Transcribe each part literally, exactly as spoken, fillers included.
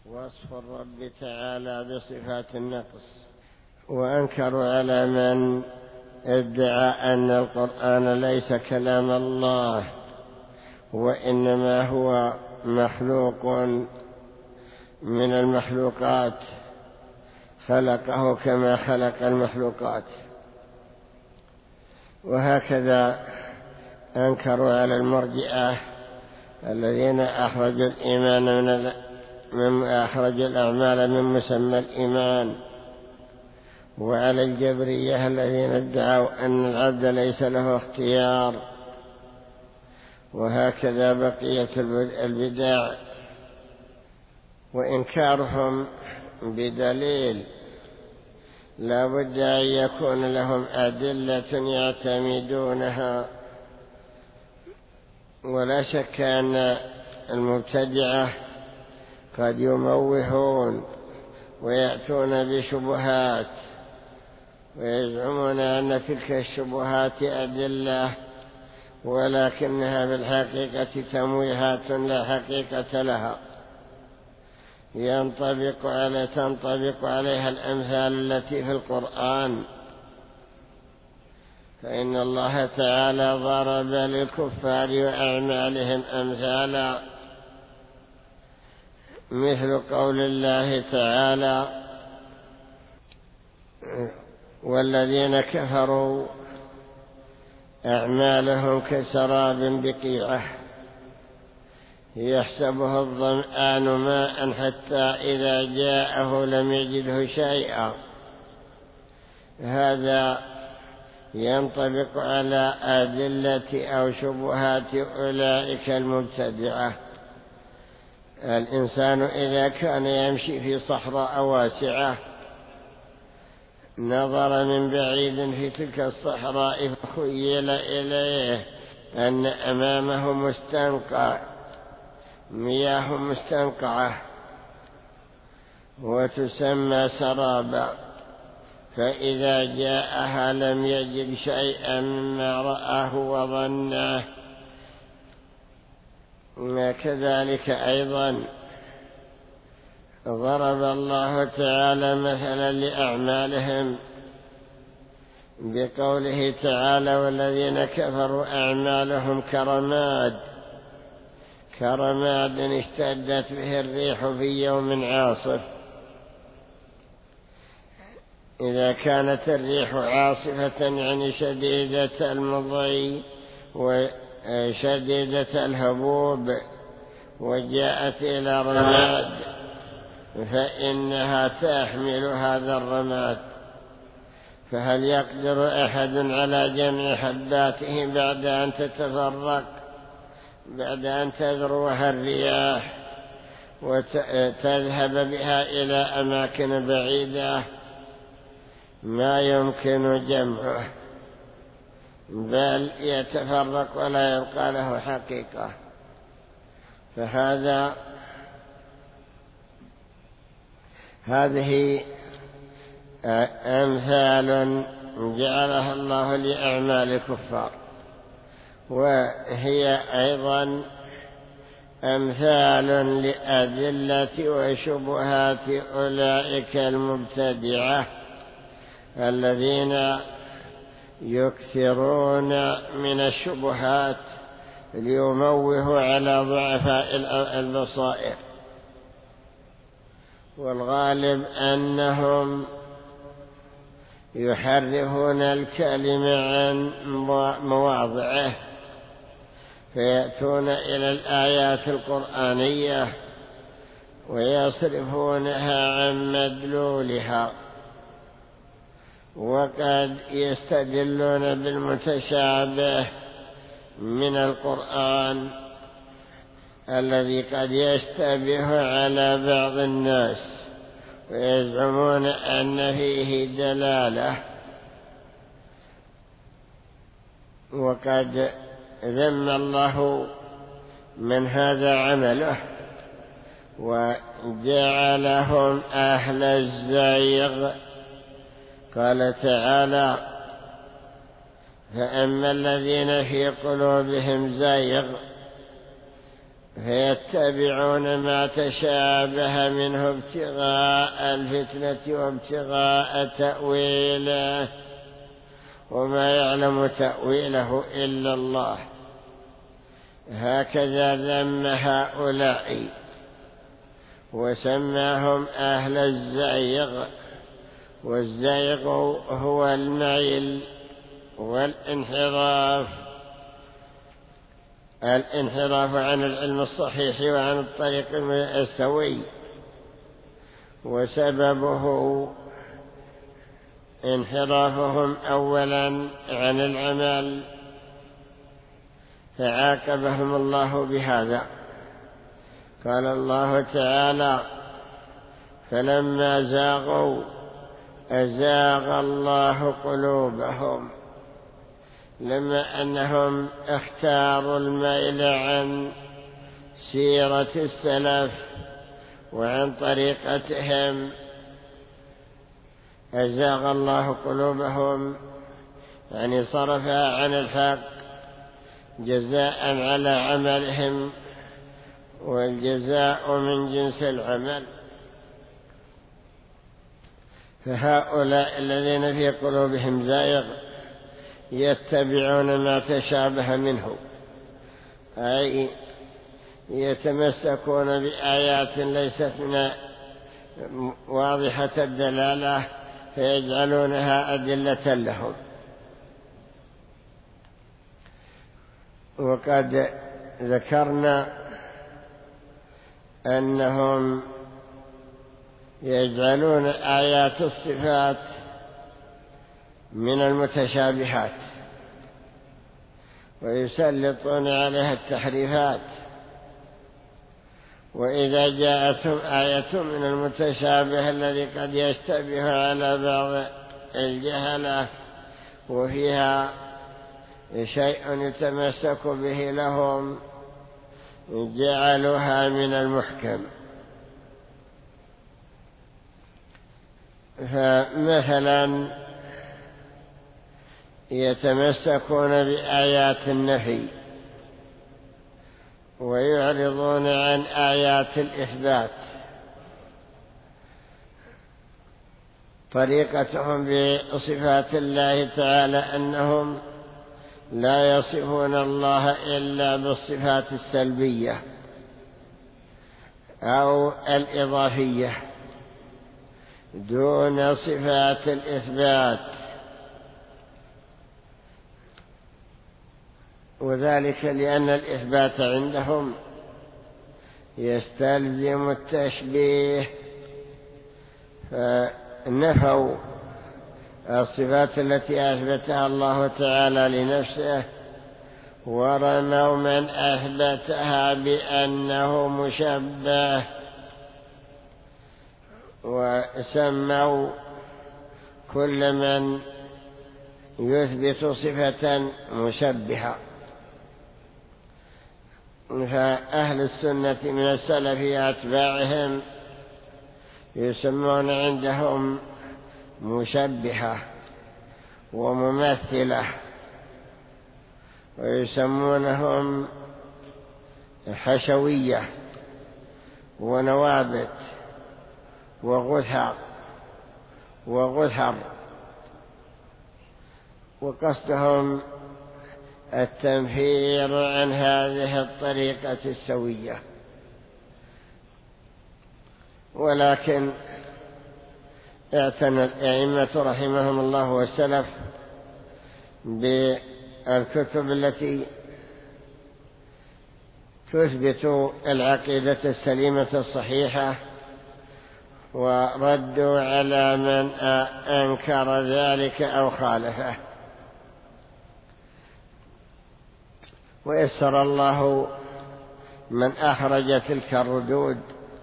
وصف الرب تعالى بصفات النقص، وأنكروا على من ادعى أن القرآن ليس كلام الله وإنما هو مخلوق من المخلوقات، خلقه كما خلق المخلوقات. وهكذا أنكروا على المرجئة الذين أخرجوا الإيمان من من أخرجوا الأعمال من مسمى الإيمان، وعلى الجبرية الذين ادعوا أن العبد ليس له اختيار. وهكذا بقية البدع، وإنكارهم بدليل لا بد أن يكون لهم أدلة يعتمدونها. ولا شك أن المبتدعة قد يموهون ويأتون بشبهات ويزعمون أن تلك الشبهات أدلة، ولكنها بالحقيقة تمويهات لا حقيقة لها، ينطبق على تنطبق عليها الأمثال التي في القرآن. فإن الله تعالى ضرب للكفار وأعمالهم أمثالا، مثل قول الله تعالى: والذين كفروا أعمالهم كسراب بقيعة يحسبه الظمآن ماء حتى إذا جاءه لم يجده شيئا. هذا ينطبق على أدلة أو شبهات أولئك المبتدعة. الإنسان إذا كان يمشي في صحراء واسعة نظر من بعيد في تلك الصحراء فخيل إليه أن أمامه مستنقع، مياه مستنقعة وتسمى سرابا، فإذا جاءها لم يجد شيئا مما رآه وظنه. كذلك أيضا ضرب الله تعالى مثلا لأعمالهم بقوله تعالى: والذين كفروا أعمالهم كرماد كرماد اشتدت به الريح في يوم عاصف. إذا كانت الريح عاصفة يعني شديدة المضي وشديدة الهبوب وجاءت إلى رماد فإنها تحمل هذا الرماد، فهل يقدر أحد على جمع حباته بعد أن تتفرق، بعد أن تذروها الرياح وتذهب بها إلى أماكن بعيدة؟ ما يمكن جمعه، بل يتفرق ولا يبقى له حقيقة. فهذا هذه أمثال جعلها الله لأعمال الكفار، وهي أيضا أمثال لأدلة وشبهات أولئك المبتدعة الذين يكثرون من الشبهات ليموهوا على ضعفاء البصائر. والغالب أنهم يحرفون الكلمة عن مواضعه، فيأتون إلى الآيات القرآنية ويصرفونها عن مدلولها، وقد يستدلون بالمتشابه من القرآن الذي قد يشتبه على بعض الناس ويزعمون أن فيه دلالة، وقد ذم الله من هذا عمله وجعلهم أهل الزيغ. قال تعالى: فأما الذين في قلوبهم زيغ فيتبعون ما تشابه منه ابتغاء الفتنة وابتغاء تأويله وما يعلم تأويله إلا الله. هكذا ذم هؤلاء وسماهم أهل الزيغ، والزيغ هو الميل والانحراف، الانحراف عن العلم الصحيح وعن الطريق السوي، وسببه انحرافهم أولا عن العمل، فعاقبهم الله بهذا. قال الله تعالى: فلما زاغوا أزاغ الله قلوبهم، لما أنهم اختاروا الميل عن سيرة السلف وعن طريقتهم أزاغ الله قلوبهم، يعني صرفها عن الحق جزاء على عملهم، والجزاء من جنس العمل. فهؤلاء الذين في قلوبهم زائغ يتبعون ما تشابه منه، أي يتمسكون بآيات ليست من واضحة الدلالة فيجعلونها أدلة لهم. وقد ذكرنا أنهم يجعلون آيات الصفات من المتشابهات ويسلطون عليها التحريفات، وإذا جاءتهم آية من المتشابه الذي قد يشتبه على بعض الجهلة وفيها شيء يتمسك به لهم جعلوها من المحكم. فمثلا يتمسكون بآيات النفي ويعرضون عن آيات الإثبات. طريقتهم بصفات الله تعالى أنهم لا يصفون الله إلا بالصفات السلبية أو الإضافية دون صفات الإثبات، وذلك لأن الإثبات عندهم يستلزم التشبيه، فنفوا الصفات التي أثبتها الله تعالى لنفسه ورموا من أثبتها بأنه مشبه، وسموا كل من يثبت صفة مشبهة. فأهل السنة من السلف أتباعهم يسمون عندهم مشبهة وممثلة، ويسمونهم حشوية ونوابت وغثر وغثر، وقصدهم التنفير عن هذه الطريقة السوية. ولكن اعتنى الأئمة رحمهم الله والسلف بالكتب التي تثبت العقيدة السليمة الصحيحة، وردوا على من أنكر ذلك أو خالفه، ويسر الله من أخرج تلك الردود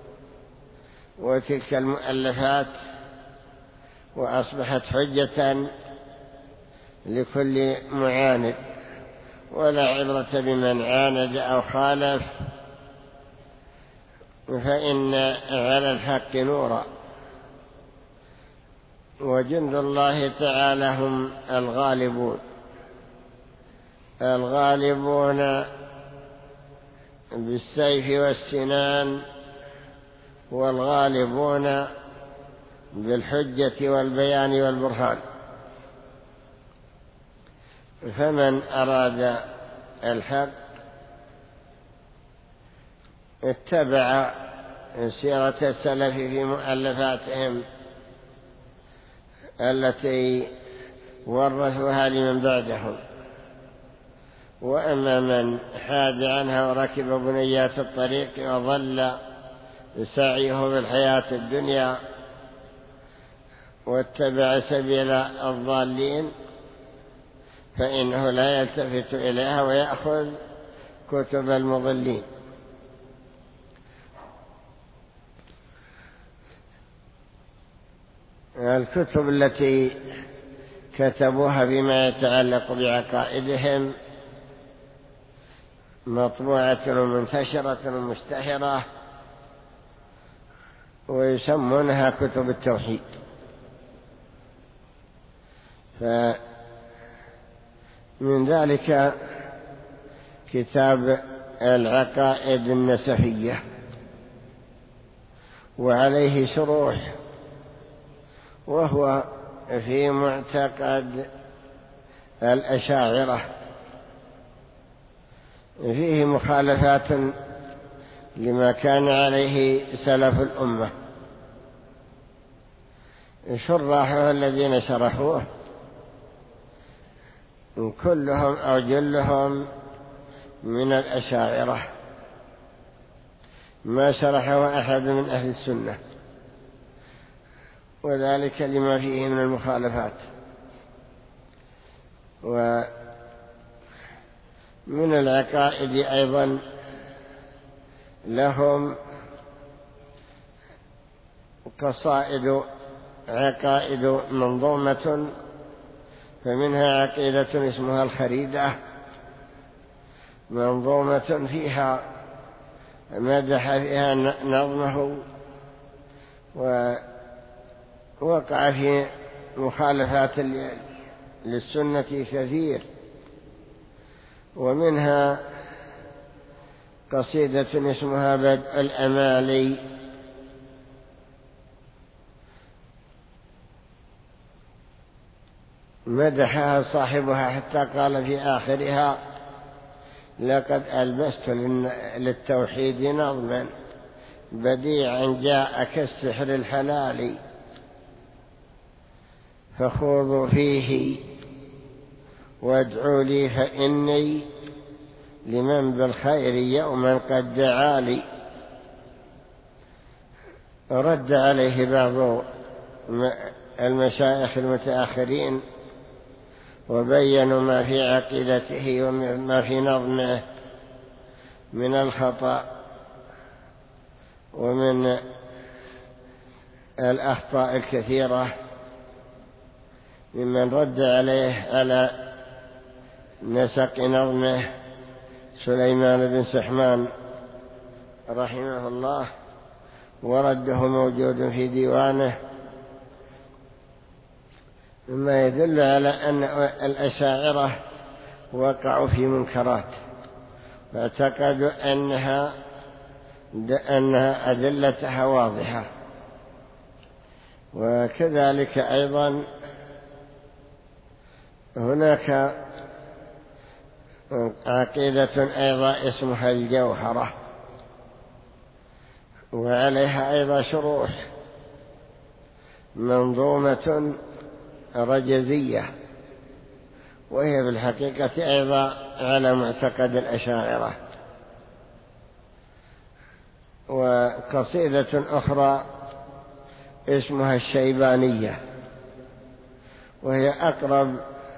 وتلك المؤلفات، وأصبحت حجة لكل معاند، ولا عبرة بمن عاند أو خالف، فإن على الحق نورا، وجند الله تعالى هم الغالبون. الغالبون بالسيف والسنان، والغالبون بالحجة والبيان والبرهان. فمن أراد الحق اتبع سيرة السلف في مؤلفاتهم التي ورثوها لمن بعدهم. وأما من حاد عنها وركب بنيات الطريق وظل سعيه في الحياة الدنيا واتبع سبيل الضالين فإنه لا يلتفت إليها ويأخذ كتب المضلين. الكتب التي كتبوها بما يتعلق بعقائدهم مطبوعة ومنتشرة ومشتهرة، ويسمونها كتب التوحيد. فمن ذلك كتاب العقائد النسفية، وعليه شروح، وهو في معتقد الأشاعرة، فيه مخالفات لما كان عليه سلف الأمة. شراحه الذين شرحوه كلهم أو جلهم من الأشاعرة، ما شرحه أحد من أهل السنة، وذلك لما فيه من المخالفات. ومن العقائد أيضا لهم قصائد عقائد منظومة، فمنها عقيدة اسمها الخريدة، منظومة فيها مدح فيها نظمه، ووقع في مخالفات للسنة كثير. ومنها قصيدة اسمها بدء الأمالي، مدحها صاحبها حتى قال في آخرها: لقد ألبست للتوحيد نظما بديعا جاء كالسحر الحلال، فخوضوا فيه وادعوا لي فإني لمن بالخير يوما قد دعا لي. رد عليه بعض المشايخ المتأخرين وبينوا ما في عقيدته وما في نظمه من الخطأ ومن الأخطاء الكثيرة، ممن رد عليه على نسق نظمه سليمان بن سحمان رحمه الله، ورده موجود في ديوانه، مما يدل على أن الأشاعرة وقعوا في منكرات، فاعتقدوا أنها أنها أدلتها واضحة. وكذلك أيضا هناك عقيدة أيضا اسمها الجوهرة، وعليها أيضا شروح، منظومة رجزية، وهي بالحقيقة أيضا على معتقد الأشاعرة. وقصيدة أخرى اسمها الشيبانية، وهي أقرب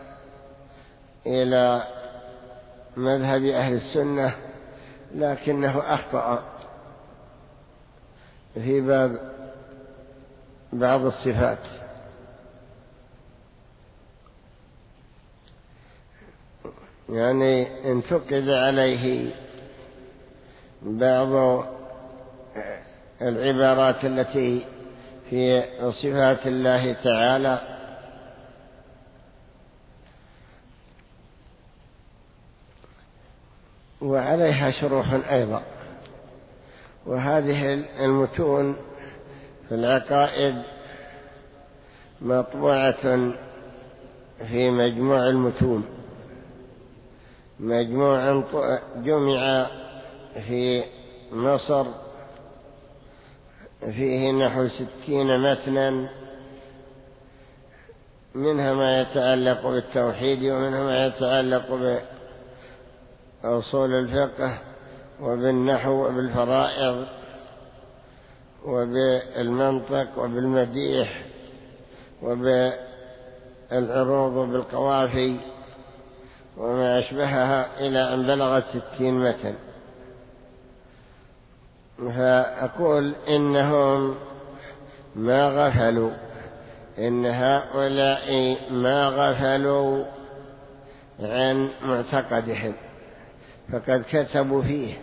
إلى مذهب أهل السنة، لكنه أخطأ في باب بعض الصفات. يعني انتقد عليه بعض العبارات التي في صفات الله تعالى، وعليها شروح أيضا. وهذه المتون في العقائد مطبوعة في مجموع المتون، مجموع جمع في مصر فيه نحو ستين متنا، منها ما يتعلق بالتوحيد ومنها ما يتعلق بأصول الفقه وبالنحو وبالفرائض وبالمنطق وبالمديح وبالعروض وبالقوافي وما أشبهها، إلى أن بلغت ستين متن. فأقول إنهم ما غفلوا، إن هؤلاء ما غفلوا عن معتقدهم، فقد كتبوا فيه.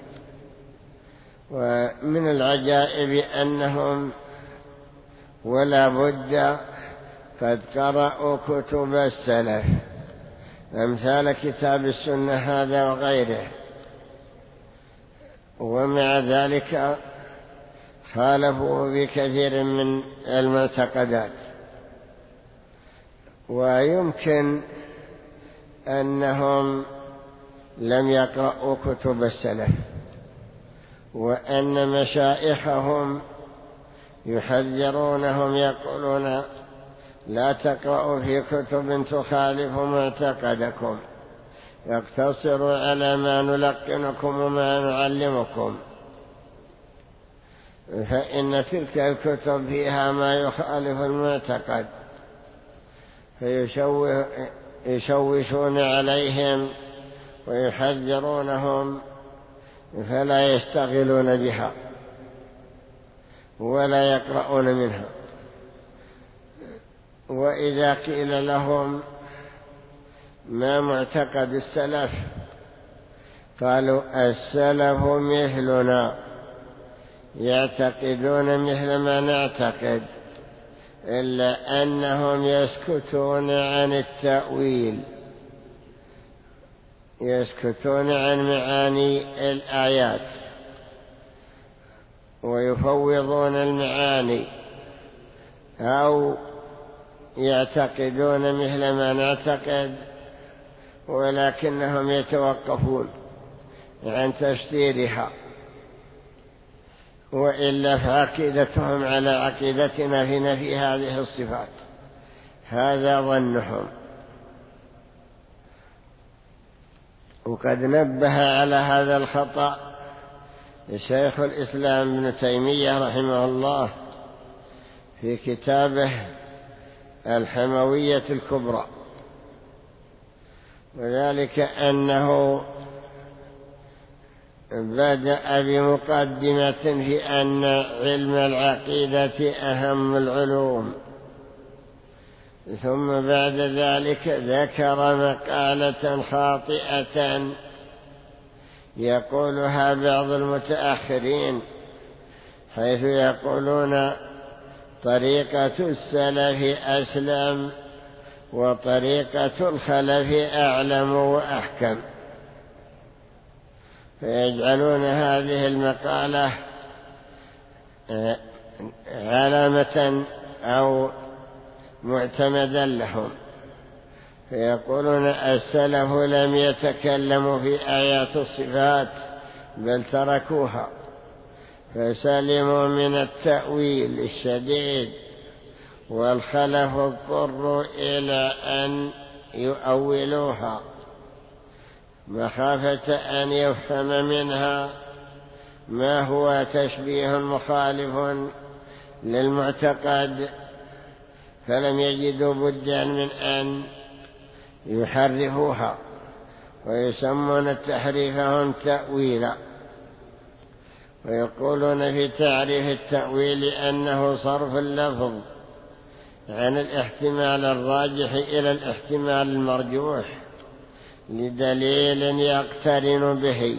ومن العجائب أنهم ولا بد قد قرأوا كتب السلف أمثال كتاب السنة هذا وغيره، ومع ذلك خالفوا بكثير من المعتقدات. ويمكن أنهم لم يقرأوا كتب السلف، وأن مشائخهم يحذرونهم يقولون لا تقرأوا في كتب تخالف معتقدكم، يقتصروا على ما نلقنكم وما نعلمكم، فإن تلك الكتب فيها ما يخالف المعتقد، فيشوشون عليهم ويحذرونهم فلا يشتغلون بها ولا يقرؤون منها. وإذا قيل لهم ما معتقد السلف قالوا السلف مثلنا، يعتقدون مثل ما نعتقد، إلا أنهم يسكتون عن التأويل، يسكتون عن معاني الآيات ويفوضون المعاني، أو يعتقدون مثل ما نعتقد ولكنهم يتوقفون عن تفسيرها، وإلا فعقيدتهم على عقيدتنا في نفي هذه الصفات. هذا ظنهم. وقد نبه على هذا الخطأ شيخ الإسلام ابن تيمية رحمه الله في كتابه الحموية الكبرى، وذلك أنه بدأ بمقدمة في أن علم العقيدة أهم العلوم، ثم بعد ذلك ذكر مقالة خاطئة يقولها بعض المتأخرين، حيث يقولون طريقة السلف أسلم وطريقة الخلف أعلم وأحكم، فيجعلون هذه المقالة علامة أو معتمدا لهم، فيقولون السلف لم يتكلموا في آيات الصفات بل تركوها، فسلموا من التأويل الشديد، والخلف اضطروا إلى أن يؤولوها مخافة أن يفهم منها ما هو تشبيه مخالف للمعتقد، فلم يجدوا بدا من أن يحرفوها، ويسمون التحريف هم تأويلا. ويقولون في تعريف التأويل أنه صرف اللفظ عن الاحتمال الراجح إلى الاحتمال المرجوح لدليل يقترن به،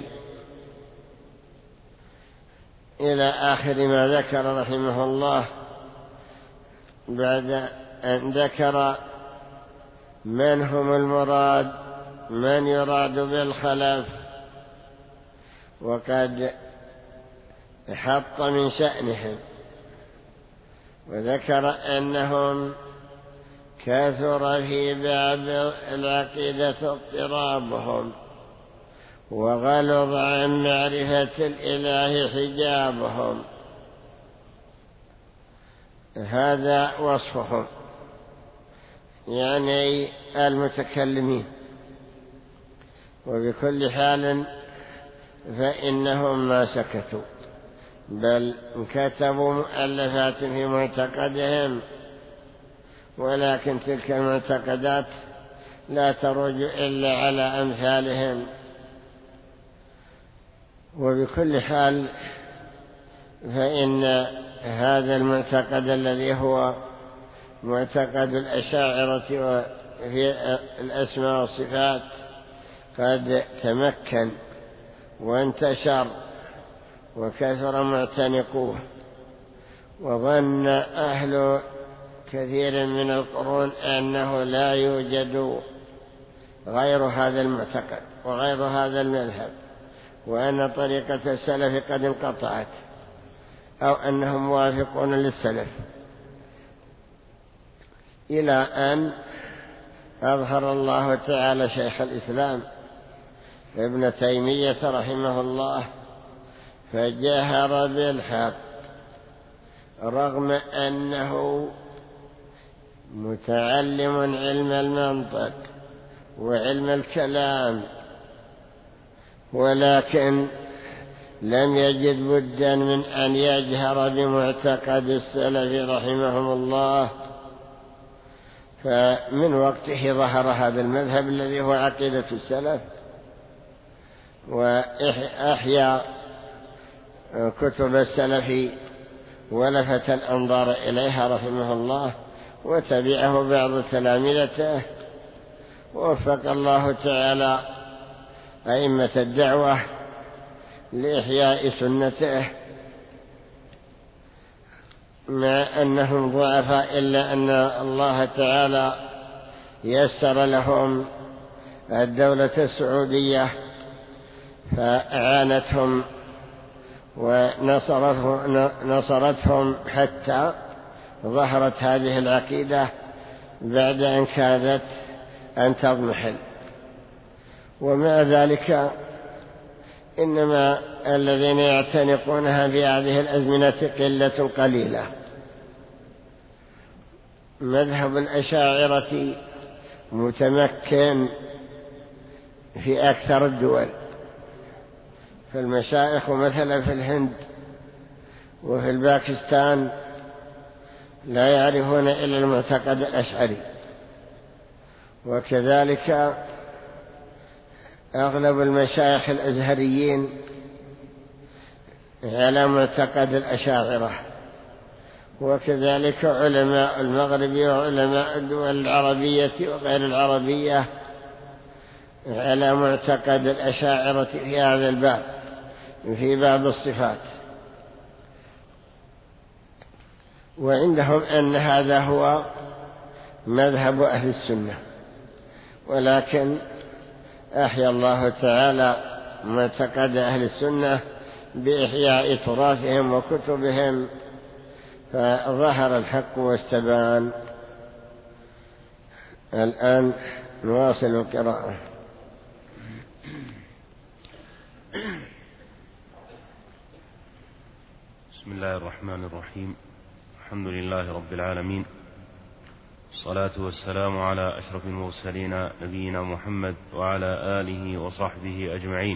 إلى آخر ما ذكر رحمه الله، بعد أن ذكر من هم المراد، من يراد بالخلف، وقد حط من شأنهم، وذكر أنهم كثر في باب العقيدة اضطرابهم، وغلظ عن معرفة الإله حجابهم. هذا وصفهم، يعني المتكلمين. وبكل حال فإنهم ما سكتوا، بل كتبوا مؤلفات في معتقدهم، ولكن تلك المعتقدات لا تروج إلا على أمثالهم. وبكل حال فإن هذا المعتقد الذي هو معتقد الأشاعرة في الأسماء والصفات قد تمكن وانتشر وكثر معتنقوه، وظن أهل كثير من القرون أنه لا يوجد غير هذا المعتقد وغير هذا المذهب، وأن طريقة السلف قد انقطعت، أو أنهم موافقون للسلف، إلى أن أظهر الله تعالى شيخ الإسلام ابن تيمية رحمه الله، فجاهر بالحق رغم أنه متعلم علم المنطق وعلم الكلام، ولكن لم يجد بدا من أن يجهر بمعتقد السلف رحمهم الله. فمن وقته ظهر هذا المذهب الذي هو عقيدة السلف، وأحيا كتب السلف ولفت الأنظار إليها رحمه الله، وتبعه بعض تلامذته، ووفق الله تعالى أئمة الدعوة لإحياء سنته، مع أنهم ضعفاء، إلا أن الله تعالى يسر لهم الدولة السعودية فأعانتهم ونصرتهم حتى ظهرت هذه العقيدة بعد أن كادت أن تضمحل. ومع ذلك إنما الذين يعتنقونها في هذه الأزمنة قلة قليلة. مذهب الأشاعرة متمكن في أكثر الدول، فالمشايخ مثلا في الهند وفي الباكستان لا يعرفون إلا المعتقد الأشعري، وكذلك أغلب المشايخ الأزهريين على معتقد الأشاعرة، وكذلك علماء المغرب وعلماء الدول العربية وغير العربية على معتقد الأشاعرة في هذا الباب، في باب الصفات. وعندهم أن هذا هو مذهب أهل السنة، ولكن أحيا الله تعالى معتقد أهل السنة بإحياء تراثهم وكتبهم، فظهر الحق واستبان. الآن نواصل القراءة. بسم الله الرحمن الرحيم. الحمد لله رب العالمين، الصلاة والسلام على أشرف المرسلين نبينا محمد وعلى آله وصحبه أجمعين.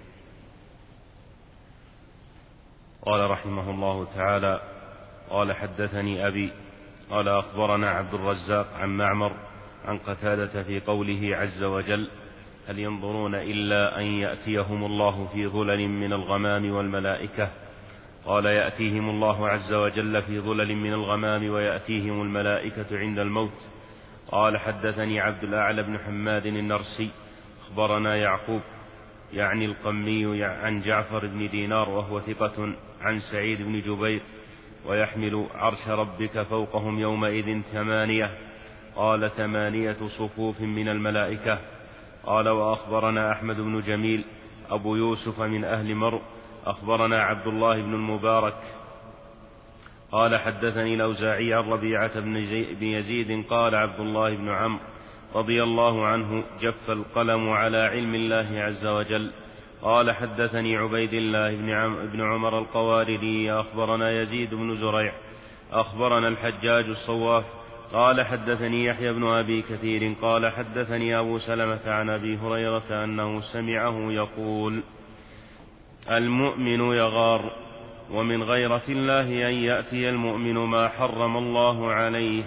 قال رحمه الله تعالى: قال حدثني أبي قال أخبرنا عبد الرزاق عن معمر عن قتادة في قوله عز وجل: هل ينظرون إلا أن يأتيهم الله في ظلل من الغمام والملائكة؟ قال: يأتيهم الله عز وجل في ظلل من الغمام ويأتيهم الملائكة عند الموت. قال: حدثني عبد الأعلى بن حماد النرسي أخبرنا يعقوب يعني القمي عن جعفر بن دينار وهو ثقة عن سعيد بن جبير: ويحمل عرش ربك فوقهم يومئذ ثمانية. قال: ثمانية صفوف من الملائكة. قال: وأخبرنا أحمد بن جميل أبو يوسف من أهل مرء أخبرنا عبد الله بن المبارك قال حدثني الأوزاعي عن ربيعة بن يزيد قال عبد الله بن عمرو رضي الله عنه جف القلم على علم الله عز وجل. قال حدثني عبيد الله بن عمر القواريري أخبرنا يزيد بن زريع أخبرنا الحجاج الصواف قال حدثني يحيى بن أبي كثير قال حدثني أبو سلمة عن أبي هريرة أنه سمعه يقول المؤمن يغار ومن غيرة الله أن يأتي المؤمن ما حرم الله عليه.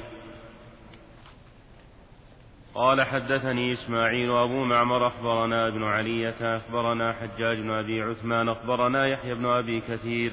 قال حدثني إسماعيل أبو معمر أخبرنا ابن علية أخبرنا حجاج بن أبي عثمان أخبرنا يحيى بن أبي كثير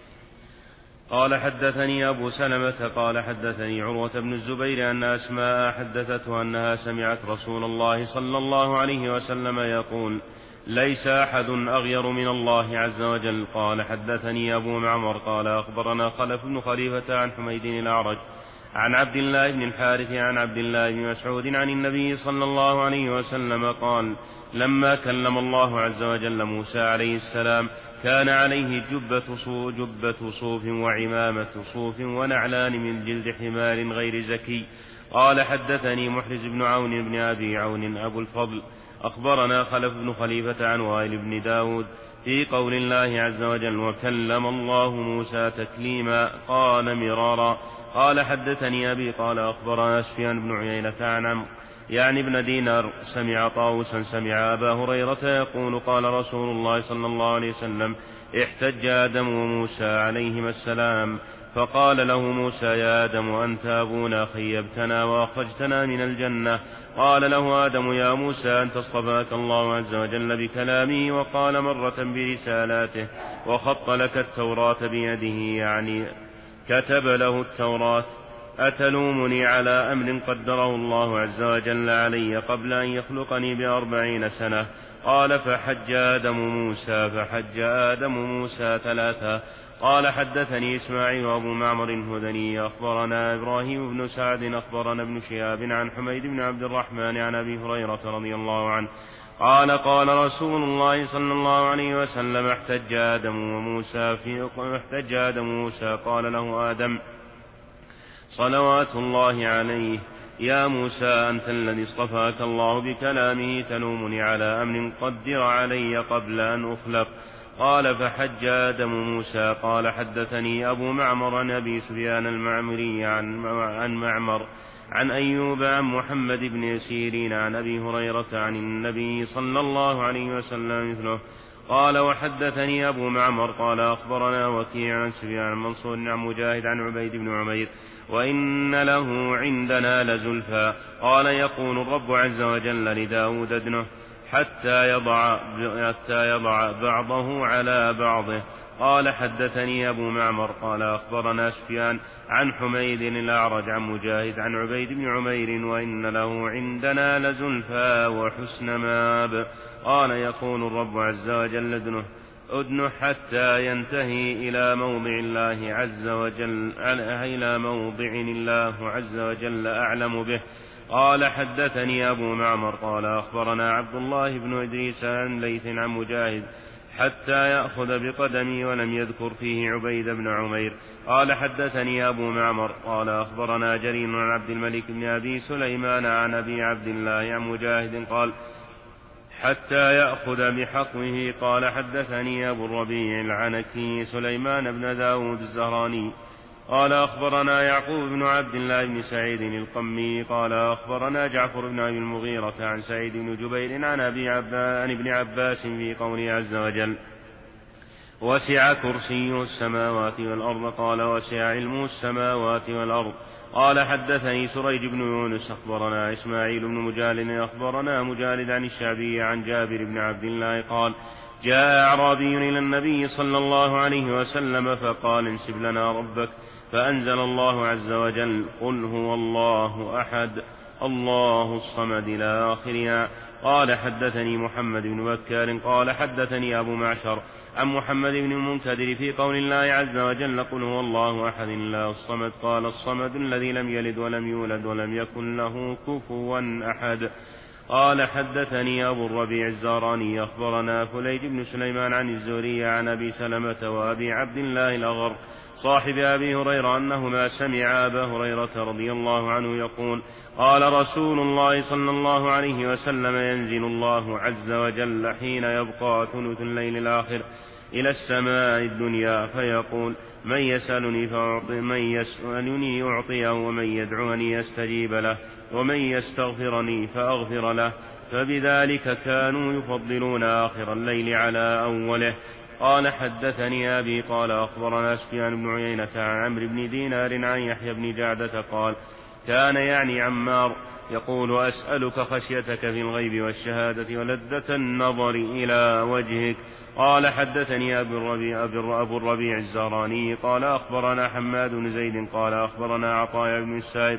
قال حدثني أبو سلمة قال حدثني عروة بن الزبير أن أسماء حدثته أنها سمعت رسول الله صلى الله عليه وسلم يقول ليس أحد أغير من الله عز وجل. قال حدثني أبو معمر قال أخبرنا خلف بن خليفة عن حميد الأعرج عن عبد الله بن الحارث عن عبد الله بن مسعود عن النبي صلى الله عليه وسلم قال لما كلم الله عز وجل موسى عليه السلام كان عليه جبة صوف, جبة صوف وعمامة صوف ونعلان من جلد حمار غير زكي. قال حدثني محرز بن عون بن أبي عون أبو الفضل أخبرنا خلف بن خليفة عن وائل بن داود في قول الله عز وجل وكلم الله موسى تكليما قال مرارا. قال حدثني أبي قال أخبرنا سفيان بن عيينة عن عمرو يعني ابن دينار سمع طاووسا سمع أبا هريرة يقول قال رسول الله صلى الله عليه وسلم احتج آدم وموسى عليهما السلام فقال له موسى يا آدم أنت أبونا خيبتنا وأخرجتنا من الجنة. قال له آدم يا موسى أنت اصطفاك الله عز وجل بكلامه وقال مرة برسالاته وخط لك التوراة بيده يعني كتب له التوراة أتلومني على أمر قدره الله عز وجل علي قبل أن يخلقني بأربعين سنة. قال فحج آدم موسى فحج آدم موسى ثلاثا. قال حدثني إسماعيل أبو معمر الهذلي أخبرنا إبراهيم بن سعد أخبرنا ابن شهاب عن حميد بن عبد الرحمن عن أبي هريرة رضي الله عنه قال قال رسول الله صلى الله عليه وسلم احتج آدم وموسى في احتج آدم موسى قال له آدم صلوات الله عليه يا موسى أنت الذي اصطفاك الله بكلامه تلومني على أمر قدر علي قبل أن أخلق. قال فحج آدم موسى. قال حدثني أبو معمر عن أبي سفيان المعمري عن, عن معمر عن أيوب عن محمد بن سيرين عن أبي هريرة عن النبي صلى الله عليه وسلم مثله. قال وحدثني أبو معمر قال أخبرنا وكيع عن سفيان منصور عن مجاهد عن عبيد بن عمير وإن له عندنا لزلفى. قال يقول الرب عز وجل لداود ابنه حتى يضع, حتى يضع بعضه على بعضه. قال حدثني أبو معمر قال أخبرنا سفيان عن حميد الأعرج عن مجاهد عن عبيد بن عمير وإن له عندنا لزلفى وحسن مآب. قال يقول الرب عز وجل ادنه أدنه حتى ينتهي إلى موضع الله عز وجل إلى موضع الله عز وجل أعلم به. قال حدثني أبو معمر قال أخبرنا عبد الله بن إدريس عن ليث عن مجاهد حتى يأخذ بقدمي ولم يذكر فيه عبيد بن عمير. قال حدثني أبو معمر قال أخبرنا جرير عن عبد الملك بن أبي سليمان عن أبي عبد الله عن مجاهد قال حتى يأخذ بحقوه. قال حدثني أبو الربيع العنكي سليمان بن داود الزهراني قال أخبرنا يعقوب بن عبد الله بن سعيد القمي قال أخبرنا جعفر بن أبي المغيرة عن سعيد بن جبير عن أبي عبان ابن عباس في قوله عز وجل وسع كرسيه السماوات والأرض. قال وسع علمه السماوات والأرض. قال حدثني سريج بن يونس أخبرنا إسماعيل بن مجالد أخبرنا مجالد عن الشعبي عن جابر بن عبد الله قال جاء أعرابي إلى النبي صلى الله عليه وسلم فقال انسب لنا ربك فأنزل الله عز وجل قل هو الله أحد الله الصمد إلى آخرها. قال حدثني محمد بن بكار قال حدثني أبو معشر عن محمد بن المنكدر في قول الله عز وجل قل هو الله أحد الله الصمد. قال الصمد الذي لم يلد ولم يولد ولم يكن له كفوا أحد. قال حدثني أبو الربيع الزهراني أخبرنا فليج بن سليمان عن الزهري عن أبي سلمة وأبي عبد الله الأغر صاحب أبي هريرة أنهما سمع أبا هريرة رضي الله عنه يقول قال رسول الله صلى الله عليه وسلم ينزل الله عز وجل حين يبقى ثلث الليل الآخر إلى السماء الدنيا فيقول من يسألني فأعطي من يسألني أعطيه ومن يدعوني يستجيب له ومن يستغفرني فأغفر له فبذلك كانوا يفضلون آخر الليل على أوله. قال حدثني أبي قال أخبرنا سفيان بن عيينة عن عمرو بن دينار عن يحيى بن جعدة قال كان يعني عمار يقول أسألك خشيتك في الغيب والشهادة ولذة النظر إلى وجهك. قال حدثني أبو الربيع, أبو الربيع الزهراني قال أخبرنا حماد بن زيد قال أخبرنا عطاء بن السائب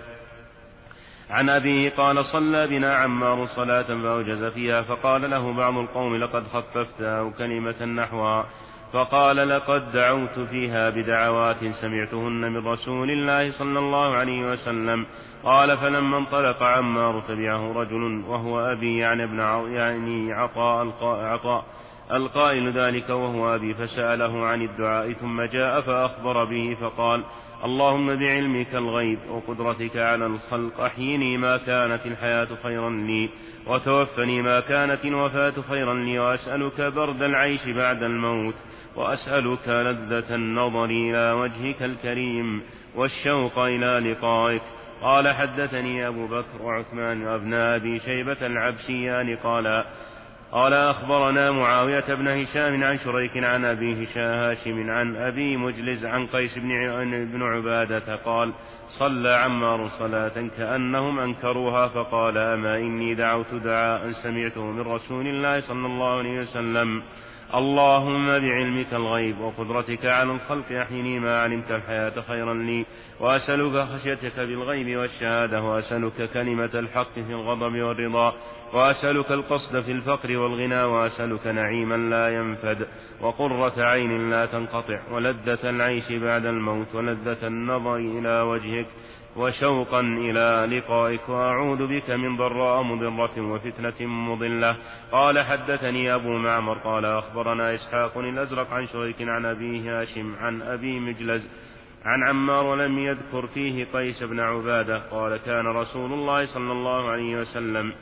عن أبيه قال صلى بنا عمار صلاة فأوجز فيها فقال له بعض القوم لقد خففت أو كلمة نحوها فقال لقد دعوت فيها بدعوات سمعتهن من رسول الله صلى الله عليه وسلم. قال فلما انطلق عمار تبعه رجل وهو أبي يعني ابن يعني عطاء عطاء القائل ذلك وهو أبي فسأله عن الدعاء ثم جاء فأخبر به فقال اللهم بعلمك الغيب وقدرتك على الخلق أحيني ما كانت الحياة خيرا لي وتوفني ما كانت الوفاة خيرا لي وأسألك برد العيش بعد الموت وأسألك لذة النظر إلى وجهك الكريم والشوق إلى لقائك. قال حدثني أبو بكر وعثمان وابن أبي شيبة العبسيان قال قال أخبرنا معاوية بن هشام عن شريك عن أبي هاشم عن أبي مجلز عن قيس بن عبادة قال صلى عمار صلاة كأنهم أنكروها فقال أما إني دعوت دعاء سمعته من رسول الله صلى الله عليه وسلم اللهم بعلمك الغيب وقدرتك على الخلق أحيني ما علمت الحياة خيرا لي وأسألك خشيتك بالغيب والشهادة وأسألك كلمة الحق في الغضب والرضا وأسألك القصد في الفقر والغنى وأسألك نعيما لا ينفد وقرة عين لا تنقطع ولذة العيش بعد الموت ولذة النظر إلى وجهك وشوقا إلى لقائك وأعوذ بك من ضراء مضرة وفتنة مضلة. قال حدثني أبو معمر قال أخبرنا إسحاق الأزرق عن شريك عن أبي هاشم عن أبي مجلز عن عمار ولم يذكر فيه قيس بن عبادة قال كان رسول الله صلى الله عليه وسلم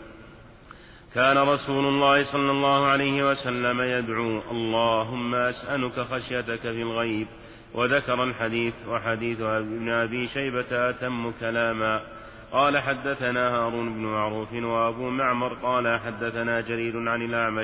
كان رسول الله صلى الله عليه وسلم يدعو اللهم أسألك خشيتك في الغيب وذكر الحديث وحديث ابن أبي شيبة أتم كلاما. قال حدثنا هارون بن معروف وأبو معمر قال حدثنا جرير عن الأعمش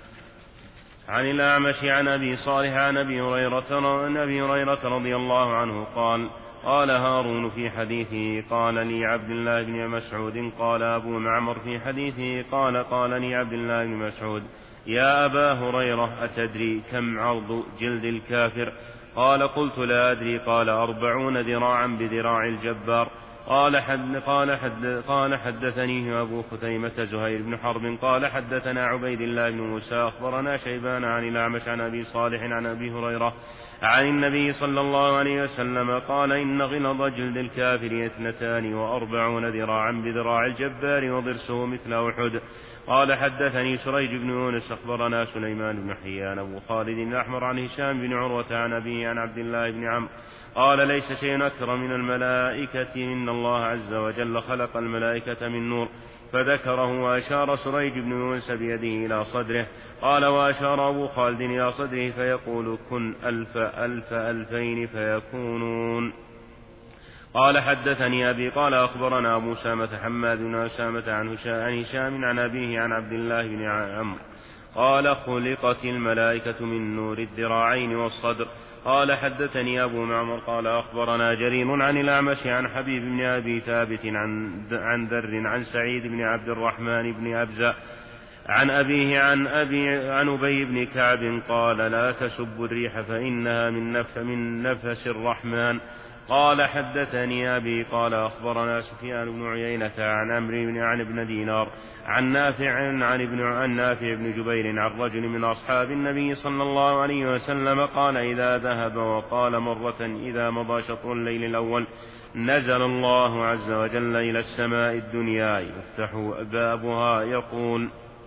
عن الأعمش عن أبي صالح عن أبي هريرة عن أبي هريرة رضي الله عنه قال قال هارون في حديثه قال لي عبد الله بن مسعود قال أبو معمر في حديثه قال قال لي عبد الله بن مسعود يا أبا هريرة أتدري كم عرض جلد الكافر؟ قال قلت لا أدري قال أربعون ذراعا بذراع الجبار. قال حد قال حد قال حدثني أبو خثيمة زهير بن حرب قال حدثنا عبيد الله بن موسى أخبرنا شيبان عن الأعمش عن أبي صالح عن أبي هريرة عن النبي صلى الله عليه وسلم قال إن غلظ جلد الكافر اثنتان وأربعون ذراعا بذراع الجبار وضرسه مثل أحد. قال حدثني سريج بن يونس أخبرنا سليمان بن حيان أبو خالد الأحمر عن هشام بن عروة عن أبيه عن عبد الله بن عمرو قال ليس شيء أكثر من الملائكة إن الله عز وجل خلق الملائكة من نور فذكره وأشار سريج بن يونس بيده إلى صدره. قال وأشار أبو خالد إلى صدره فيقول كن ألف ألف ألفين فيكونون. قال حدثني أبي قال أخبرنا أبو سامة حماد بن أسامة عن هشام عن أبيه عن عبد الله بن عمرو قال خلقت الملائكة من نور الذراعين والصدر. قال حدثني أبو معمر قال أخبرنا جرير عن الأعمش عن حبيب بن أبي ثابت عن عن ذر عن سعيد بن عبد الرحمن بن أبزة عن أبيه عن أبي عن أبي بن كعب قال لا تسبوا الريح فإنها من نفس من نفس الرحمن. قال حدثني أبي قال أخبرنا سفيان بن عيينة عن عمرو بن عن ابن دينار عن نافع عن ابن عن نافع بن جبير عن رجل من أصحاب النبي صلى الله عليه وسلم قال إذا ذهب وقال مرة إذا مضى شطر الليل الأول نزل الله عز وجل إلى السماء الدنيا يفتح بابها يقول: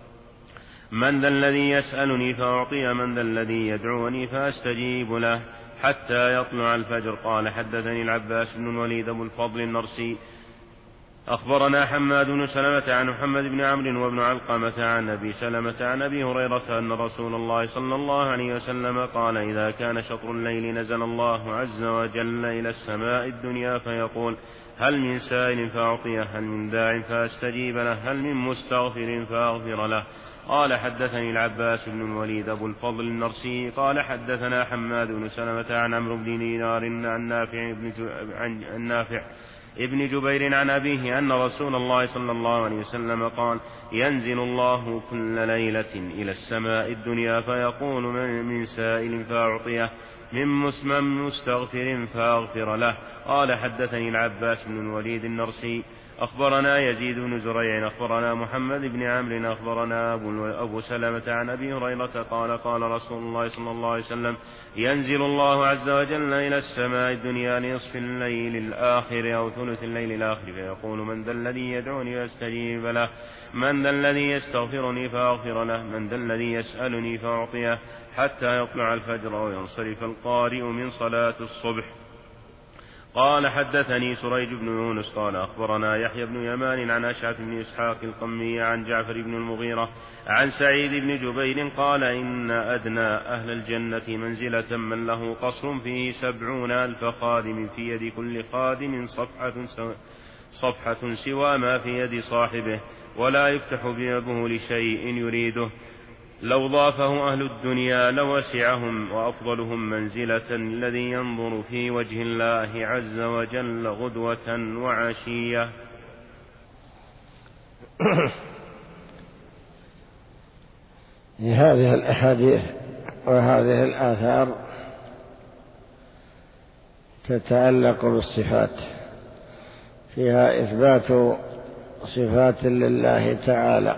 من ذا الذي يسألني فأعطيه، من ذا الذي يدعوني فأستجيب له، حتى يطلع الفجر. قال: حدثني العباس بن الوليد أبو الفضل النرسي أخبرنا حماد بن سلمة عن محمد بن عمرو وابن علقمة عن أبي سلمة عن أبي هريرة أن رسول الله صلى الله عليه وسلم قال: إذا كان شطر الليل نزل الله عز وجل إلى السماء الدنيا فيقول: هل من سائل فأعطيه، هل من داع فأستجيب له، هل من مستغفر فأغفر له. قال: حدثني العباس بن الوليد أبو الفضل النرسي قال: حدثنا حماد بن سلمة عن عمرو بن دينار عن نافع بن عن نافع ابن جبير عن أبيه أن رسول الله صلى الله عليه وسلم قال: ينزل الله كل ليلة إلى السماء الدنيا فيقول: من سائل فأعطيه، من مسلم مستغفر فأغفر له. قال: حدثني العباس بن الوليد النرسي أخبرنا يزيد بن زريع أخبرنا محمد بن عمرو أخبرنا أبو سلمة عن أبي هريرة قال: قال رسول الله صلى الله عليه وسلم: ينزل الله عز وجل إلى السماء الدنيا لنصف الليل الآخر أو ثلث الليل الآخر فيقول: من ذا الذي يدعوني فأستجيب له، من ذا الذي يستغفرني فأغفر له، من ذا الذي يسألني فأعطيه، حتى يطلع الفجر وينصرف القارئ من صلاة الصبح. قال: حدثني سريج بن يونس قال: أخبرنا يحيى بن يمان عن أشعث بن إسحاق القمي عن جعفر بن المغيرة عن سعيد بن جبير قال: إن أدنى أهل الجنة منزلة من له قصر فيه سبعون ألف خادم، في يد كل خادم صفحة, صفحة سوى ما في يد صاحبه، ولا يفتح بابه لشيء يريده. لو ضافه أهل الدنيا لوسعهم، وأفضلهم منزلة الذي ينظر في وجه الله عز وجل غدوة وعشية. هذه الأحاديث وهذه الآثار تتعلق بالصفات، فيها إثبات صفات لله تعالى،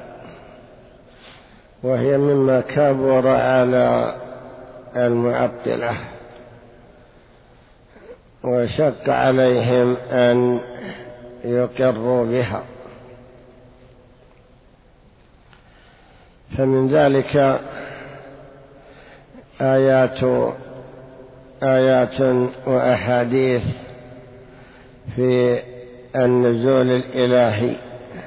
وهي مما كبر على المعطلة وشق عليهم أن يقروا بها. فمن ذلك آيات آيات وأحاديث في النزول الإلهي،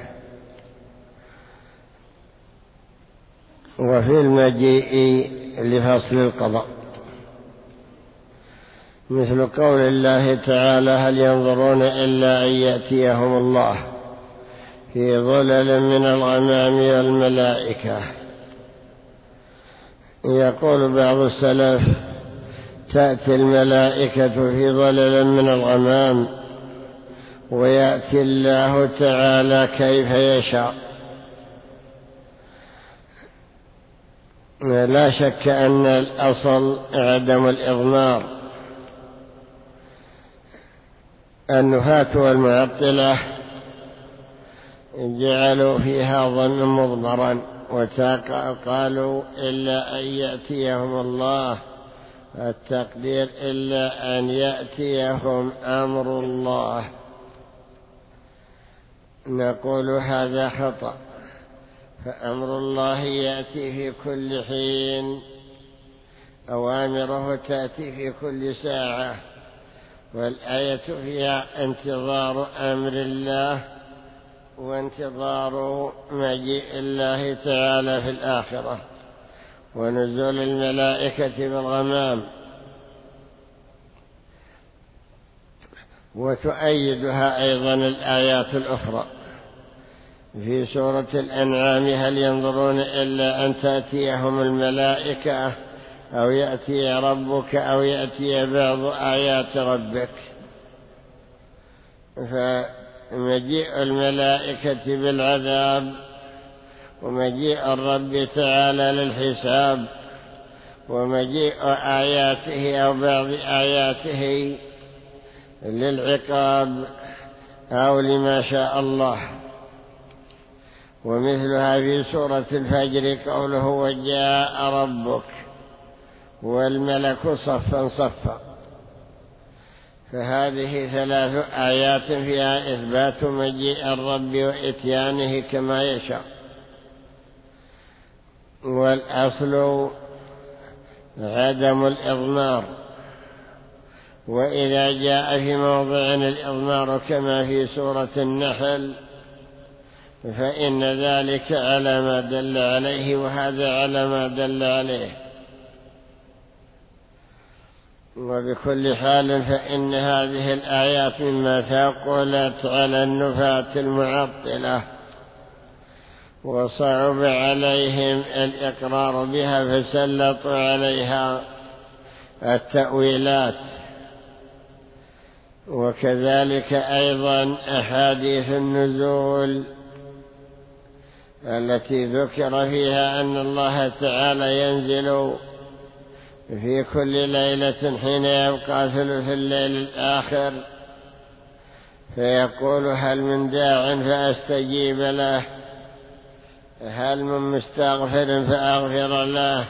وفي المجيء لفصل القضاء، مثل قول الله تعالى: هل ينظرون إلا أن يأتيهم الله في ظلل من الغمام والملائكة. يقول بعض السلف: تأتي الملائكة في ظلل من الغمام، ويأتي الله تعالى كيف يشاء. لا شك أن الأصل عدم الإضمار. النفاة والمعطلة جعلوا فيها ظن مضمرا، وقالوا: إلا أن يأتيهم الله، التقدير إلا أن يأتيهم أمر الله. نقول هذا خطأ، فأمر الله يأتي في كل حين، أوامره تأتي في كل ساعة، والآية فيها انتظار أمر الله وانتظار مجيء الله تعالى في الآخرة، ونزول الملائكة بالغمام. وتؤيدها أيضا الآيات الأخرى في سورة الأنعام: هل ينظرون إلا أن تأتيهم الملائكة أو يأتي ربك أو يأتي بعض آيات ربك. فمجيء الملائكة بالعذاب، ومجيء الرب تعالى للحساب، ومجيء آياته أو بعض آياته للعقاب أو لما شاء الله. ومثلها في سورة الفجر قوله: وجاء ربك والملك صفا صفا. فهذه ثلاث آيات فيها إثبات مجيء الرب وإتيانه كما يشاء. والأصل عدم الإضمار، وإذا جاء في موضع الإضمار كما في سورة النحل فإن ذلك على ما دل عليه، وهذا على ما دل عليه. وبكل حال فإن هذه الآيات مما ثقلت على النفاة المعطلة وصعب عليهم الإقرار بها، فسلطوا عليها التأويلات. وكذلك أيضا أحاديث النزول التي ذكر فيها أن الله تعالى ينزل في كل ليلة حين يبقى ثلث الليل الآخر فيقول هل من داع فأستجيب له، هل من مستغفر فأغفر له،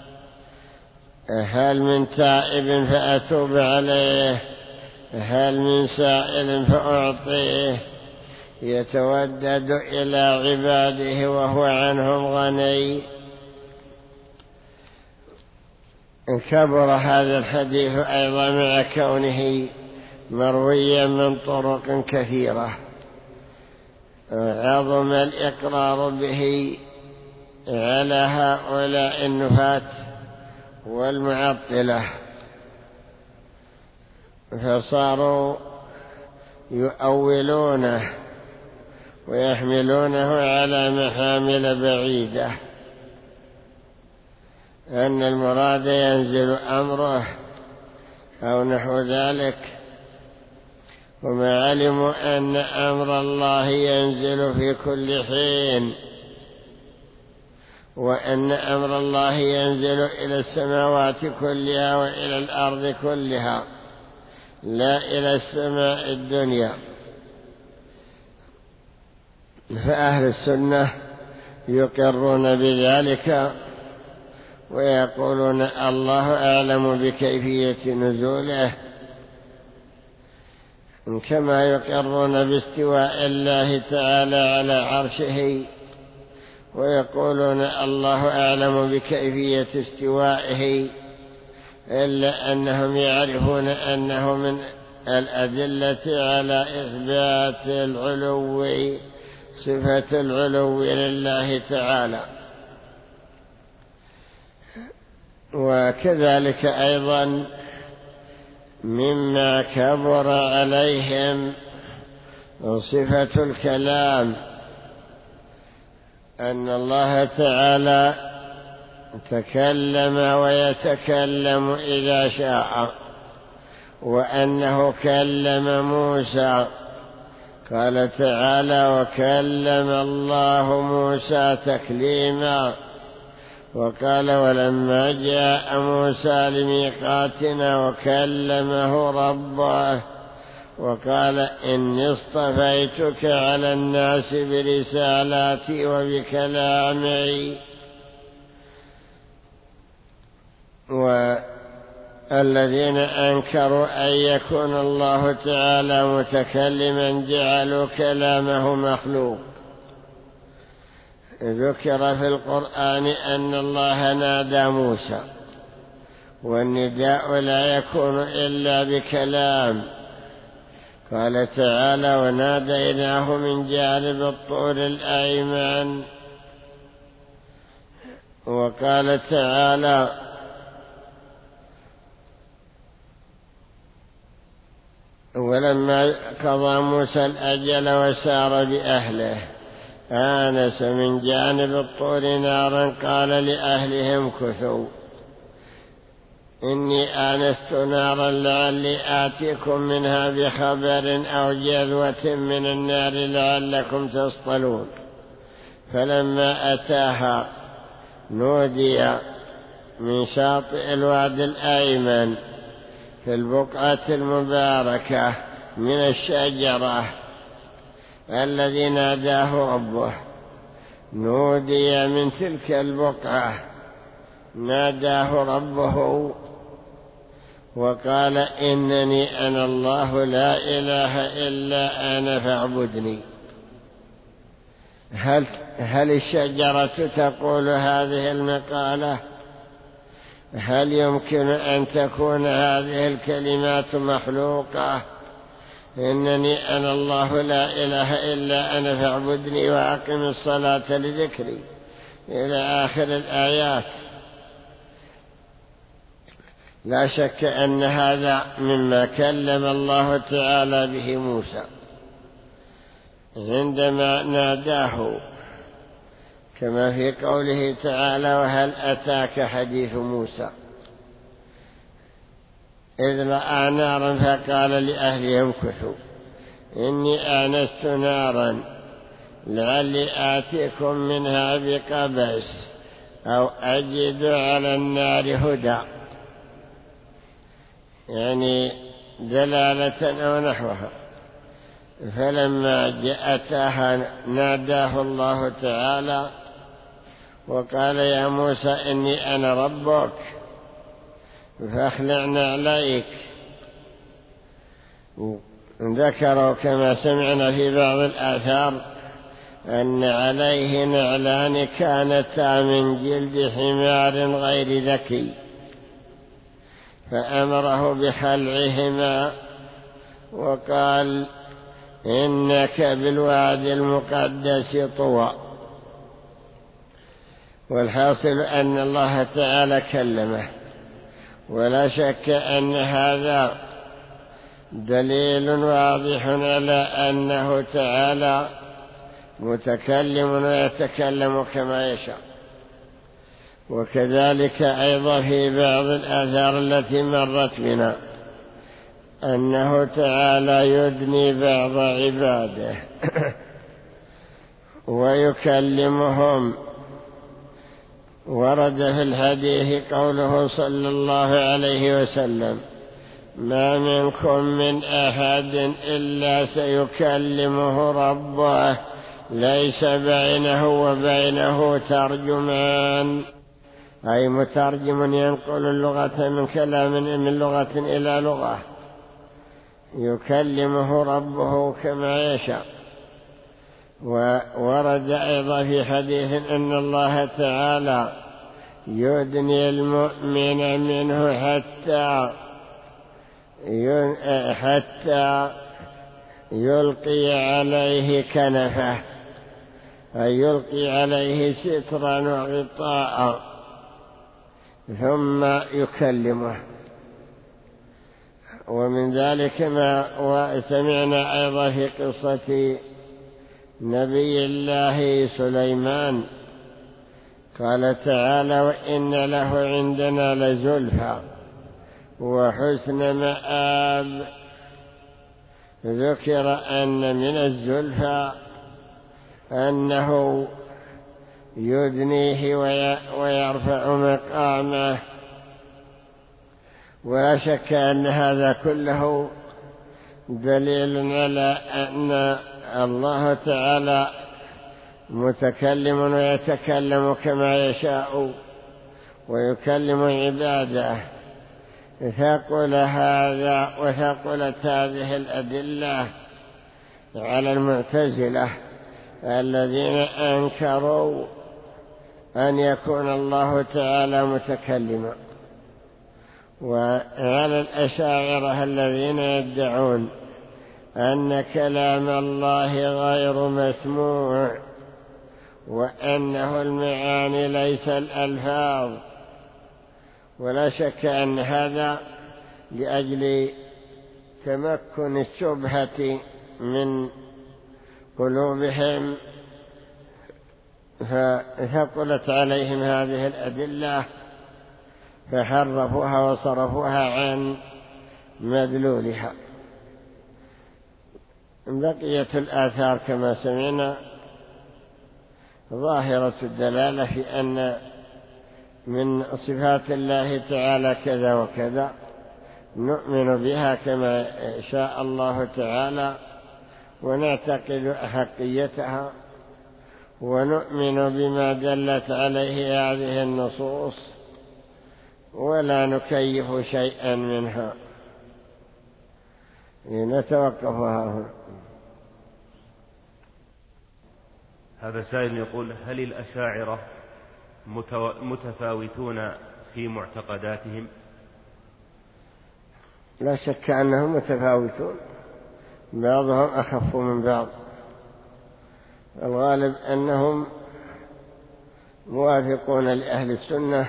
هل من تائب فأتوب عليه، هل من سائل فأعطيه، يتودد إلى عباده وهو عنهم غني. كبر هذا الحديث أيضا مع كونه مرويا من طرق كثيرة، عظم الإقرار به على هؤلاء النفاة والمعطلة، فصاروا يؤولونه ويحملونه على محامل بعيدة، أن المراد ينزل أمره أو نحو ذلك، وما علموا أن أمر الله ينزل في كل حين، وأن أمر الله ينزل إلى السماوات كلها وإلى الأرض كلها، لا إلى السماء الدنيا. فأهل السنة يقرون بذلك ويقولون الله أعلم بكيفية نزوله، كما يقرون باستواء الله تعالى على عرشه ويقولون الله أعلم بكيفية استوائه، إلا أنهم يعرفون أنه من الأدلة على إثبات العلو، صفة العلو لله تعالى. وكذلك أيضا مما كبر عليهم صفة الكلام، أن الله تعالى تكلم ويتكلم إذا شاء، وأنه كلم موسى، قال تعالى وكلم الله موسى تكليما، وقال ولما جاء موسى لميقاتنا وكلمه ربه، وقال إني اصطفيتك على الناس برسالاتي وبكلامي. والذين أنكروا أن يكون الله تعالى متكلما جعلوا كلامه مخلوق. ذكر في القرآن أن الله نادى موسى، والنداء لا يكون إلا بكلام. قال تعالى وناديناه من جانب الطور الأيمن. وقال تعالى ولما قضى موسى الأجل وسار بأهله آنس من جانب الطور نارا قال لأهلهم كثوا إني آنست نارا لعلي آتيكم منها بخبر أو جذوة من النار لعلكم تصطلون. فلما أتاها نودي من شاطئ الوادي الأيمن في البقعة المباركة من الشجرة الذي ناداه ربه، نودي من تلك البقعة ناداه ربه وقال إنني أنا الله لا إله إلا أنا فاعبدني. هل, هل الشجرة تقول هذه المقالة؟ هل يمكن أن تكون هذه الكلمات مخلوقة؟ إنني أنا الله لا إله إلا أنا فاعبدني وأقم الصلاة لذكري إلى آخر الآيات. لا شك أن هذا مما كلم الله تعالى به موسى عندما ناداه، كما في قوله تعالى: وهل أتاك حديث موسى إذ رأى نارا فقال لأهلهم كثوا إني آنست نارا لعلي آتيكم منها بقبس أو أجد على النار هدى، يعني دلالة أو نحوها. فلما جاءتها ناداه الله تعالى وقال: يا موسى إني أنا ربك فاخلعنا عليك. ذكروا كما سمعنا في بعض الآثار أن عليه نعلان كانتا من جلد حمار غير ذكي، فأمره بخلعهما وقال: إنك بالوادي المقدس طوى. والحاصل أن الله تعالى كلمه، ولا شك أن هذا دليل واضح على أنه تعالى متكلم ويتكلم كما يشاء. وكذلك أيضا في بعض الآثار التي مرت بنا أنه تعالى يدني بعض عباده ويكلمهم. ورد في الحديث قوله صلى الله عليه وسلم: ما منكم من أحد إلا سيكلمه ربه ليس بينه وبينه ترجمان، أي مترجم ينقل اللغة من كلام من لغة إلى لغة، يكلمه ربه كما يشاء. وورد أيضا في حديث أن الله تعالى يدني المؤمن منه حتى حتى يلقي عليه كنفه، أي يلقي عليه سترا وغطاء ثم يكلمه. ومن ذلك ما سمعنا أيضا في قصة نبي الله سليمان، قال تعالى: وإن له عندنا لزلفى وحسن مآب. ذكر أن من الزلفى أنه يدنيه ويرفع مقامه. ولا شك أن هذا كله دليل على أن الله تعالى متكلم ويتكلم كما يشاء ويكلم عباده. ثقل هذا وثقلت هذه الأدلة على المعتزلة الذين أنكروا أن يكون الله تعالى متكلما، وعلى الأشاعرة الذين يدعون أن كلام الله غير مسموع وأنه المعاني ليس الألفاظ. ولا شك أن هذا لأجل تمكن الشبهة من قلوبهم، فثقلت عليهم هذه الأدلة فحرفوها وصرفوها عن مدلولها. بقية الآثار كما سمعنا ظاهرة الدلالة في أن من صفات الله تعالى كذا وكذا، نؤمن بها كما شاء الله تعالى ونعتقد أحقيتها، ونؤمن بما دلت عليه هذه النصوص، ولا نكيف شيئا منها، لنتوقفها هنا. هذا سائل يقول: هل الأشاعرة متفاوتون في معتقداتهم؟ لا شك أنهم متفاوتون، بعضهم أخف من بعض. الغالب أنهم موافقون لأهل السنة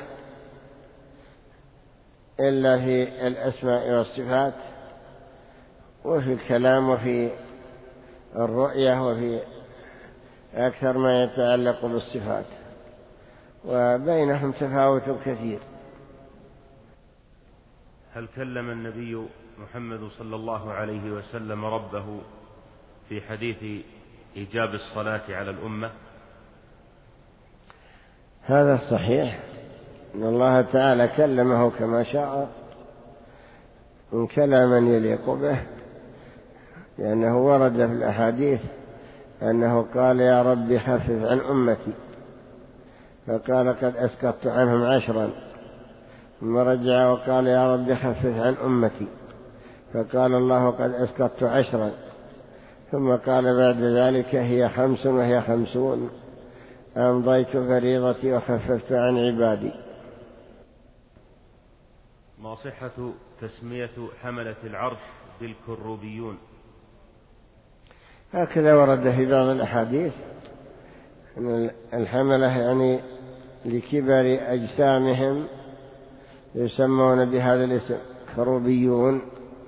إلا في الأسماء والصفات، وفي الكلام وفي الرؤية، وفي أكثر ما يتعلق بالصفات، وبينهم تفاوت كثير. هل كلم النبي محمد صلى الله عليه وسلم ربه في حديث إيجاب الصلاة على الأمة؟ هذا الصحيح، أن الله تعالى كلمه كما شاء، من كلاما يليق به، لأنه ورد في الأحاديث أنه قال: يا رب خفف عن أمتي، فقال: قد أسقطت عنهم عشرا. ثم رجع وقال: يا رب خفف عن أمتي، فقال الله: قد أسقطت عشرا. ثم قال بعد ذلك: هي خمس وهي خمسون، أمضيت فريضتي وخففت عن عبادي. ما صحة تسمية حملة العرش بالكروبيون؟ هكذا ورد في بعض الأحاديث أن الحملة يعني لكبر أجسامهم يسمون بهذا الاسم كروبيون.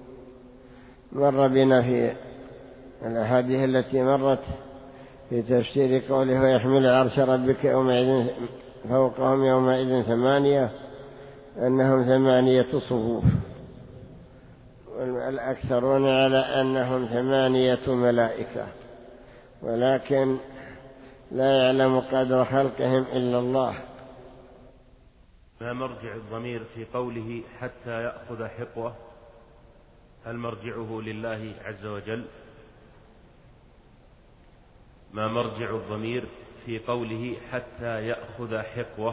مر بنا في الأحاديث التي مرت في تفسير قوله: ويحمل عرش ربك يومئذ فوقهم يومئذ ثمانية، أنهم ثمانية صفوف، والأكثرون على أنهم ثمانية ملائكة، ولكن لا يعلم قدر خلقهم إلا الله. ما مرجع الضمير في قوله حتى يأخذ حقوه؟ هل مرجعه لله عز وجل؟ ما مرجع الضمير في قوله حتى يأخذ حقوه؟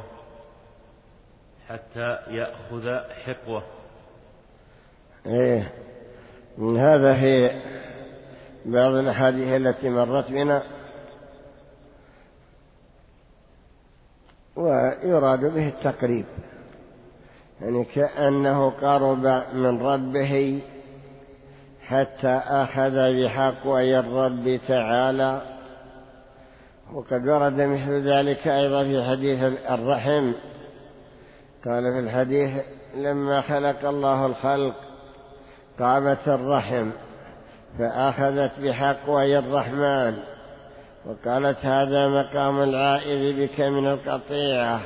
حتى يأخذ حقوه. إيه، من هذا في بعض الأحاديث التي مرت بنا، ويراد به التقريب، يعني كأنه قرب من ربه حتى أخذ بحقوي الرب تعالى. وقد ورد مثل ذلك أيضا في حديث الرحم، قال في الحديث: لما خلق الله الخلق قامت الرحم فأخذت بحقوي الرحمن، وقالت: هذا مقام العائذ بك من القطيعة.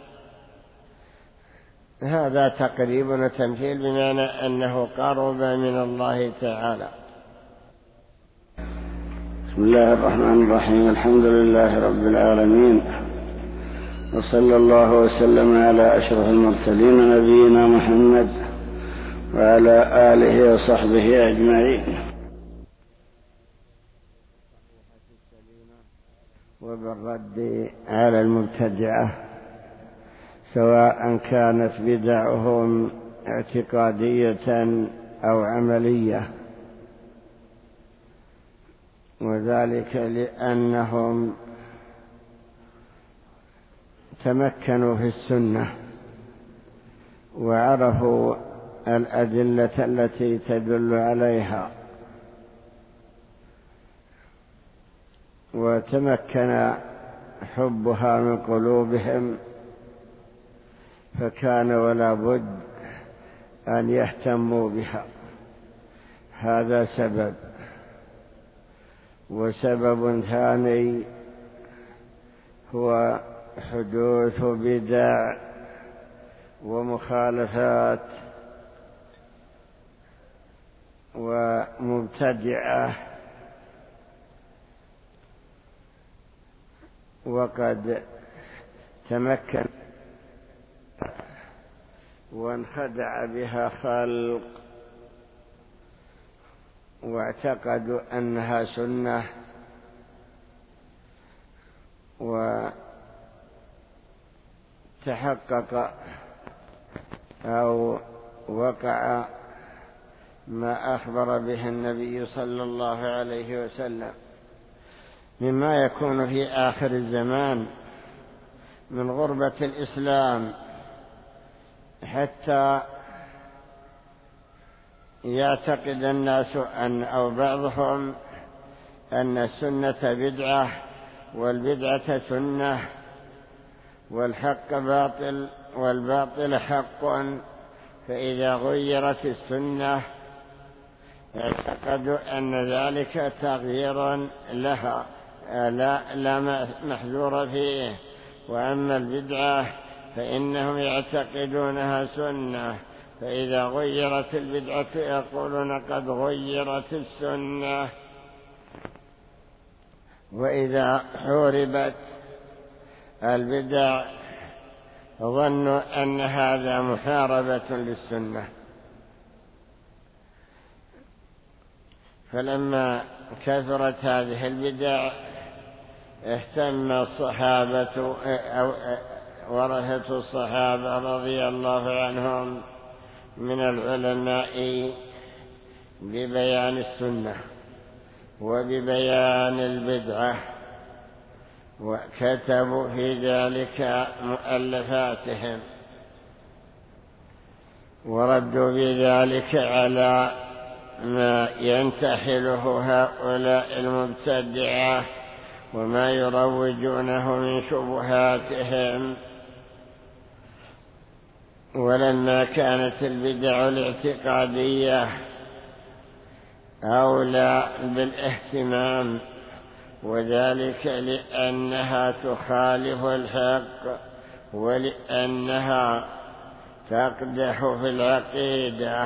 هذا تقريب وتمثيل، بمعنى أنه قرب من الله تعالى. بسم الله الرحمن الرحيم. الحمد لله رب العالمين، وصلى الله وسلم على أشرف المرسلين نبينا محمد وعلى آله وصحبه أجمعين. وبالرد على المبتدعة، سواء كانت بدعهم اعتقادية أو عملية، وذلك لأنهم تمكنوا في السنة وعرفوا الأدلة التي تدل عليها، وتمكن حبها من قلوبهم، فكان ولا بد أن يهتموا بها. هذا سبب. وسبب ثاني هو حدوث بدع ومخالفات ومبتدعة، وقد تمكن وانخدع بها خلق واعتقدوا أنها سنة، وتحقق أو وقع ما أخبر به النبي صلى الله عليه وسلم مما يكون في آخر الزمان من غربة الإسلام، حتى يعتقد الناس أن أو بعضهم أن السنة بدعة والبدعة سنة والحق باطل والباطل حق، فإذا غيرت السنة اعتقدوا أن ذلك تغيير لها لا, لا محذور فيه. وأما البدعة فإنهم يعتقدونها سنة، فإذا غيرت البدعة يقولون قد غيرت السنة. وإذا حوربت البدع ظنوا أن هذا محاربة للسنة. فلما كثرت هذه البدع اهتم الصحابة أو ورثة الصحابة رضي الله عنهم من العلماء ببيان السنة وببيان البدعة، وكتبوا في ذلك مؤلفاتهم، وردوا بذلك على ما ينتحله هؤلاء المبتدعة وما يروجونه من شبهاتهم. ولما كانت البدع الاعتقادية أولى بالاهتمام، وذلك لأنها تخالف الحق ولأنها تقدح في العقيدة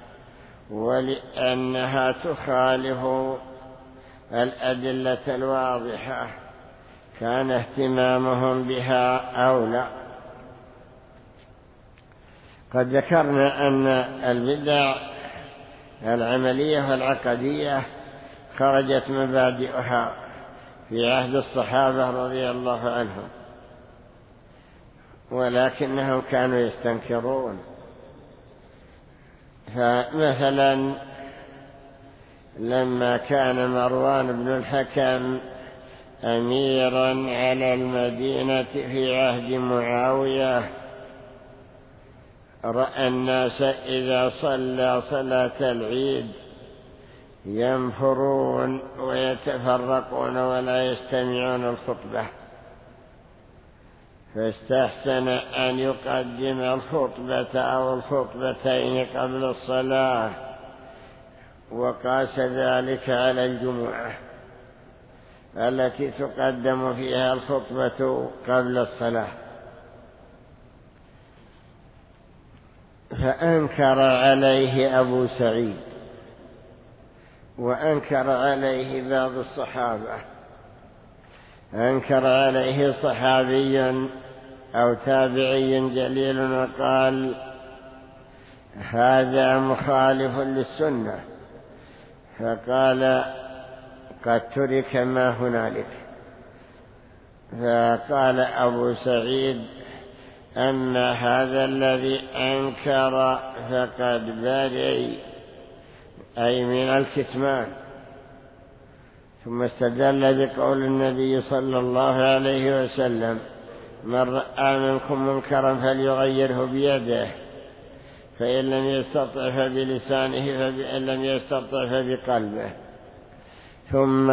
ولأنها تخالف الأدلة الواضحة، كان اهتمامهم بها أولى. قد ذكرنا أن البدع العملية والعقدية خرجت مبادئها في عهد الصحابة رضي الله عنهم، ولكنهم كانوا يستنكرون. فمثلا لما كان مروان بن الحكم أميرا على المدينة في عهد معاوية، رأى الناس إذا صلى صلاة العيد ينفرون ويتفرقون ولا يستمعون الخطبة، فاستحسن أن يقدم الخطبة أو الخطبتين قبل الصلاة، وقاس ذلك على الجمعة التي تقدم فيها الخطبة قبل الصلاة. فأنكر عليه أبو سعيد وأنكر عليه بعض الصحابة، أنكر عليه صحابي أو تابعي جليل وقال هذا مخالف للسنة، فقال قد ترك ما هنالك. فقال أبو سعيد أما هذا الذي أنكر فقد برئ، أي من الكتمان. ثم استدل بقول النبي صلى الله عليه وسلم من رأى منكم منكرا فليغيره بيده، فإن لم يستطع فبلسانه، فإن لم يستطع فبقلبه. ثم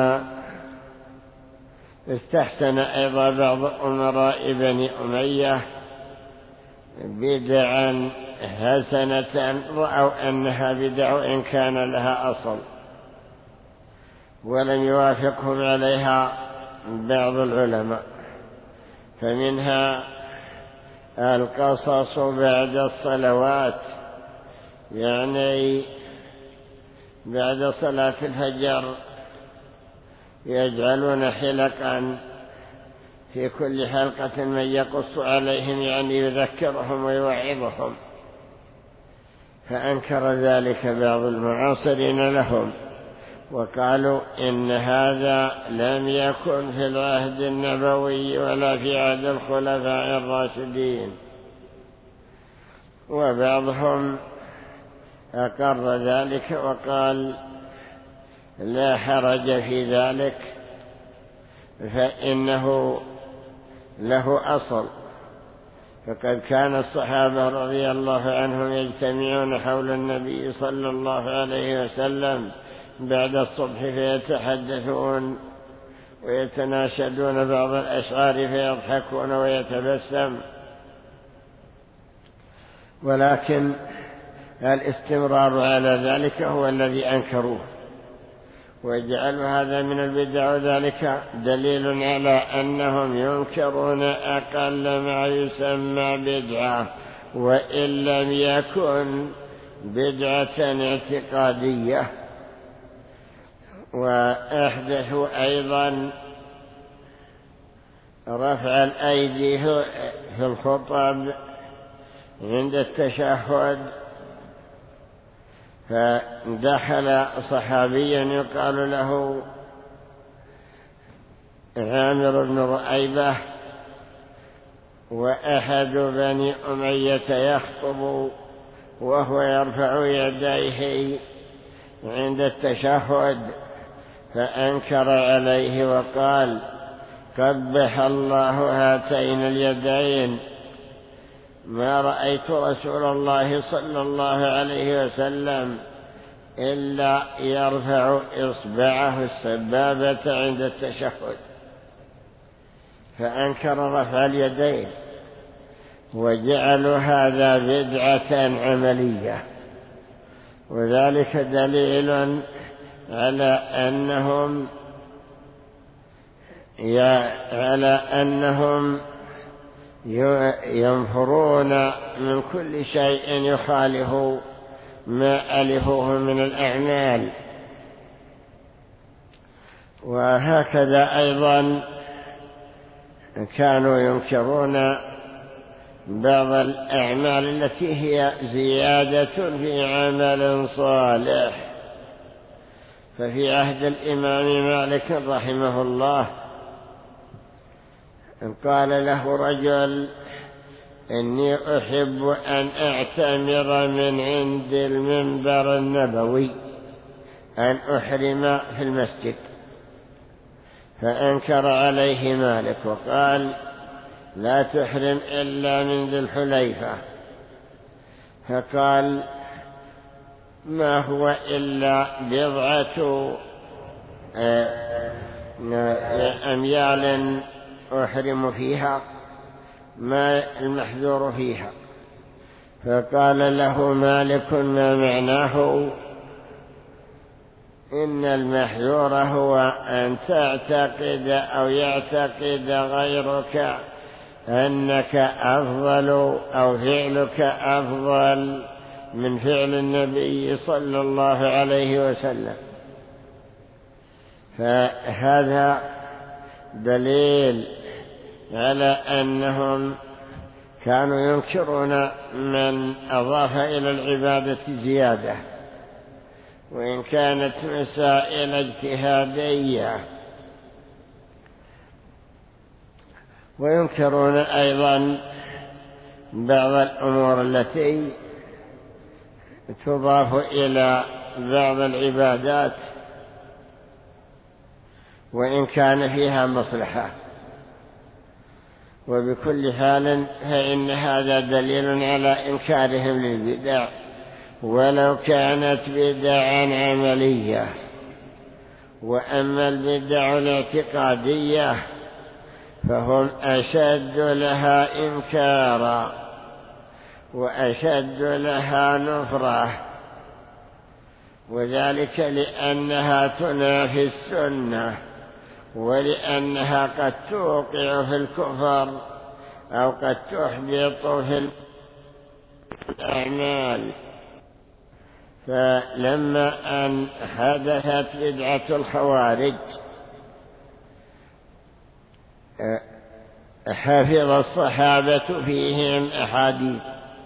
استحسن أيضا بعض أمراء بني أمية بدعا حسنة رأوا أنها بدع إن كان لها أصل، ولم يوافقهم عليها بعض العلماء. فمنها القصص بعد الصلوات، يعني بعد صلاة الفجر يجعلون حلقا في كل حلقة من يقص عليهم، يعني يذكرهم ويوعظهم. فأنكر ذلك بعض المعاصرين لهم، وقالوا إن هذا لم يكن في العهد النبوي ولا في عهد الخلفاء الراشدين. وبعضهم أقر ذلك وقال لا حرج في ذلك، فإنه له أصل. فقد كان الصحابة رضي الله عنهم يجتمعون حول النبي صلى الله عليه وسلم بعد الصبح فيتحدثون ويتناشدون بعض الأشعار فيضحكون ويتبسم، ولكن الاستمرار على ذلك هو الذي أنكروه ويجعل هذا من البدع، وذلك دليل على أنهم ينكرون أقل ما يسمى بدعة وإن لم يكن بدعة اعتقادية. وأحدثوا أيضا رفع الأيدي في الخطب عند التشهد، فدخل صحابي يقال له عامر بن رؤيبة وأحد بني أمية يخطب وهو يرفع يديه عند التشهد، فأنكر عليه وقال قبح الله هاتين اليدين، ما رأيت رسول الله صلى الله عليه وسلم إلا يرفع إصبعه السبابة عند التشهد، فأنكر رفع اليدين وجعلوا هذا بدعة عملية. وذلك دليل على أنهم على أنهم ينفرون من كل شيء يخالف ما ألفوه من الأعمال. وهكذا أيضا كانوا ينكرون بعض الأعمال التي هي زيادة في عمل صالح. ففي عهد الإمام مالك رحمه الله قال له رجل إني أحب أن أعتمر من عند المنبر النبوي، أن أحرم في المسجد، فأنكر عليه مالك وقال لا تحرم إلا من ذي الحليفة، فقال ما هو إلا بضعة أميال أحرم فيها، ما المحذور فيها؟ فقال له مالك ما معناه إن المحذور هو أن تعتقد أو يعتقد غيرك أنك أفضل أو فعلك أفضل من فعل النبي صلى الله عليه وسلم. فهذا دليل على أنهم كانوا ينكرون من أضاف إلى العبادة زيادة وإن كانت مسائل اجتهادية، وينكرون أيضا بعض الأمور التي تضاف إلى بعض العبادات وإن كان فيها مصلحة. وبكل حال فإن هذا دليل على إنكارهم للبدع ولو كانت بدعا عملية. وأما البدع الاعتقادية فهم أشد لها إنكارا وأشد لها نفرة، وذلك لأنها تنافي السنة ولأنها قد توقع في الكفر أو قد تحبط في الأعمال. فلما أن حدثت بدعة الخوارج حفظ الصحابة فيهم أحاديث،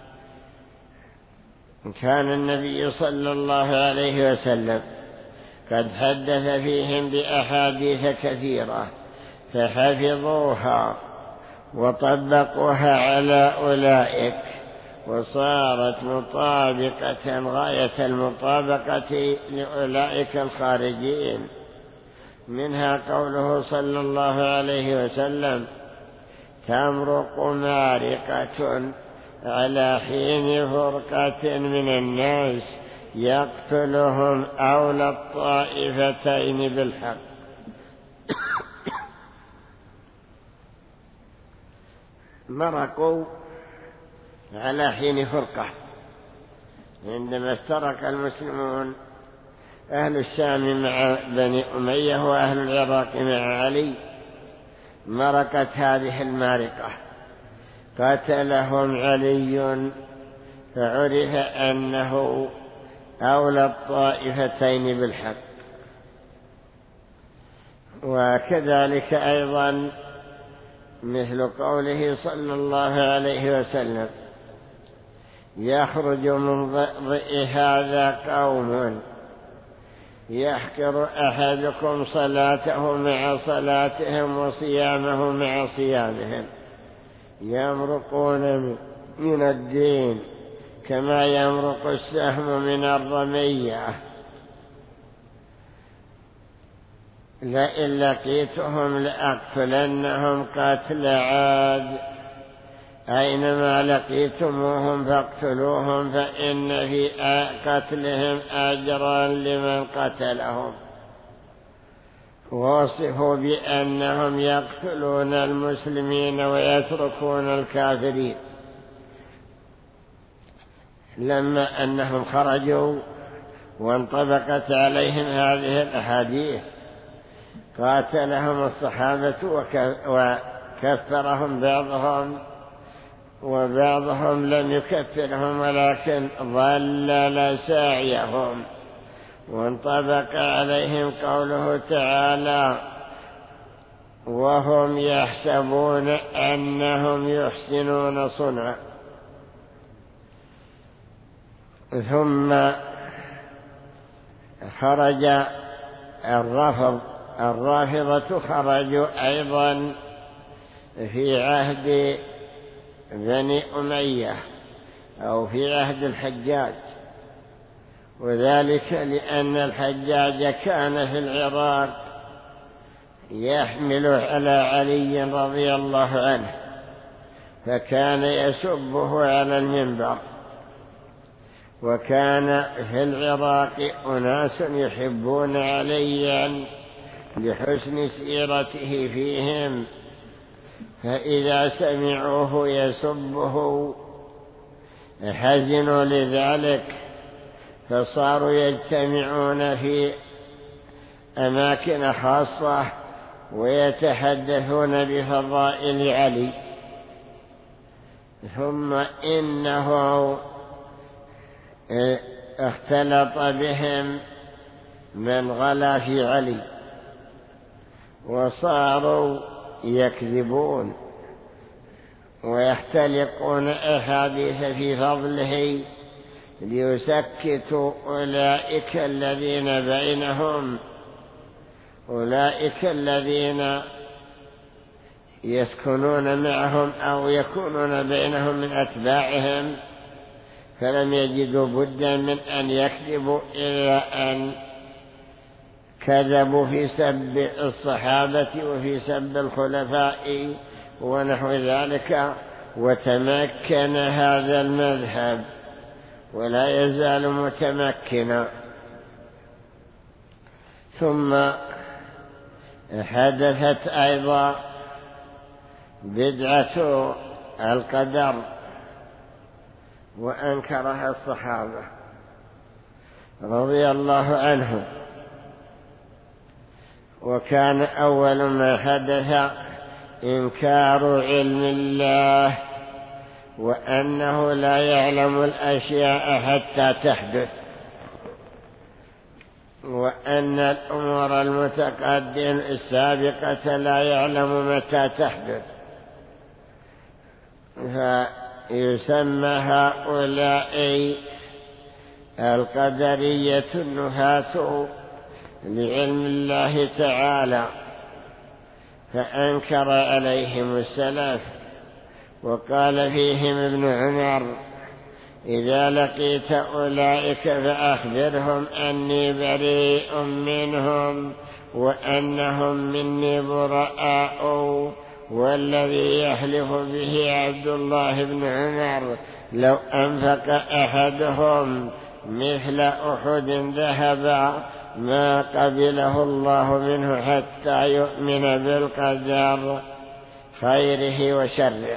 كان النبي صلى الله عليه وسلم قد حدث فيهم بأحاديث كثيرة فحفظوها وطبقوها على أولئك وصارت مطابقة غاية المطابقة لأولئك الخارجين. منها قوله صلى الله عليه وسلم: تمرق مارقة على حين فرقة من الناس يقتلهم أولى الطائفتين بالحق. مرقوا على حين فرقة، عندما افترق المسلمون أهل الشام مع بني أمية وأهل العراق مع علي، مرقت هذه المارقة، قتلهم علي فعرف أنه أولى الطائفتين بالحق. وكذلك أيضا مثل قوله صلى الله عليه وسلم: يخرج من ضئ هذا قوم يحقر أحدكم صلاته مع صلاتهم وصيامه مع صيامهم، يمرقون من الدين كما يمرق السهم من الرمية، لئن لقيتهم لأقتلنهم قتل عاد، أينما لقيتموهم فاقتلوهم فإن في قتلهم أجرا لمن قتلهم. ووصفوا بأنهم يقتلون المسلمين ويتركون الكافرين. لما أنهم خرجوا وانطبقت عليهم هذه الأحاديث قاتلهم الصحابة وكفرهم بعضهم، وبعضهم لم يكفرهم ولكن ضلل سعيهم، وانطبق عليهم قوله تعالى: وهم يحسبون أنهم يحسنون صنعا. ثم خرج الرافض الرافضة خرجوا أيضا في عهد بني أمية أو في عهد الحجاج، وذلك لأن الحجاج كان في العراق يحمل على علي رضي الله عنه، فكان يسبه على المنبر. وكان في العراق أناس يحبون عليا لحسن سيرته فيهم، فإذا سمعوه يسبه حزنوا لذلك، فصاروا يجتمعون في أماكن خاصة ويتحدثون بفضائل علي. ثم إنه اختلط بهم من غلا في علي، وصاروا يكذبون ويختلقون أحاديث في فضله ليسكتوا أولئك الذين بينهم، أولئك الذين يسكنون معهم أو يكونون بينهم من أتباعهم، فلم يجدوا بدا من أن يكذبوا إلا أن كذبوا في سب الصحابة وفي سب الخلفاء ونحو ذلك. وتمكن هذا المذهب ولا يزال متمكنا. ثم حدثت أيضا بدعة القدر وأنكرها الصحابة رضي الله عنهم. وكان أول ما حدث إنكار علم الله، وأنه لا يعلم الأشياء حتى تحدث، وأن الأمور المتقدمة السابقة لا يعلم متى تحدث. فيسمى هؤلاء القدرية النهاة لعلم الله تعالى، فأنكر عليهم السلف. وقال فيهم ابن عمر إذا لقيت أولئك فأخبرهم أني بريء منهم وأنهم مني براء. والذي يحلف به عبد الله بن عمر لو أنفق أحدهم مثل أحد ذهبا ما قبله الله منه حتى يؤمن بالقدر خيره وشره.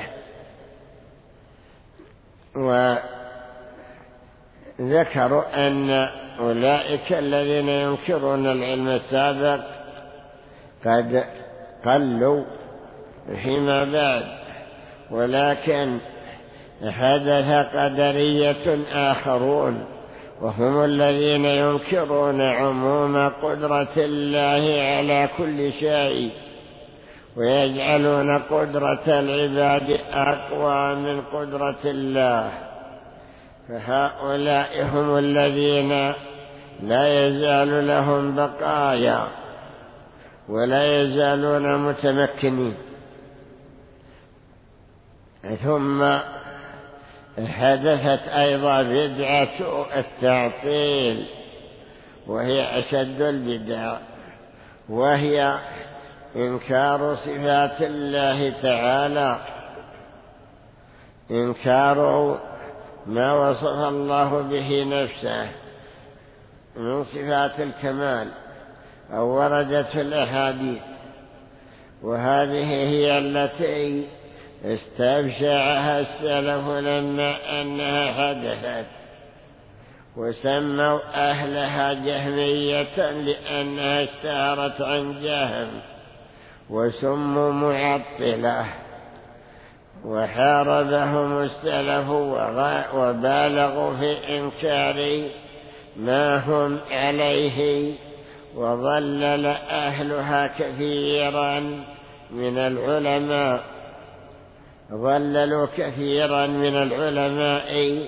وذكروا أن أولئك الذين ينكرون العلم السابق قد قلوا فيما بعد، ولكن حدث قدرية آخرون وهم الذين ينكرون عموم قدرة الله على كل شيء ويجعلون قدرة العباد أقوى من قدرة الله. فهؤلاء هم الذين لا يزال لهم بقايا ولا يزالون متمكنين. ثم حدثت أيضا بدعة التعطيل وهي أشد البدع، وهي إنكار صفات الله تعالى، إنكار ما وصف الله به نفسه من صفات الكمال أو وردت في الأحاديث. وهذه هي التي استبشعها السلف لما أنها حدثت، وسموا أهلها جهمية لأنها اشتهرت عن جهم، وسموا معطلة، وحاربهم السلف وبالغوا في إنكار ما هم عليه، وضلل أهلها كثيرا من العلماء ضللوا كثيرا من العلماء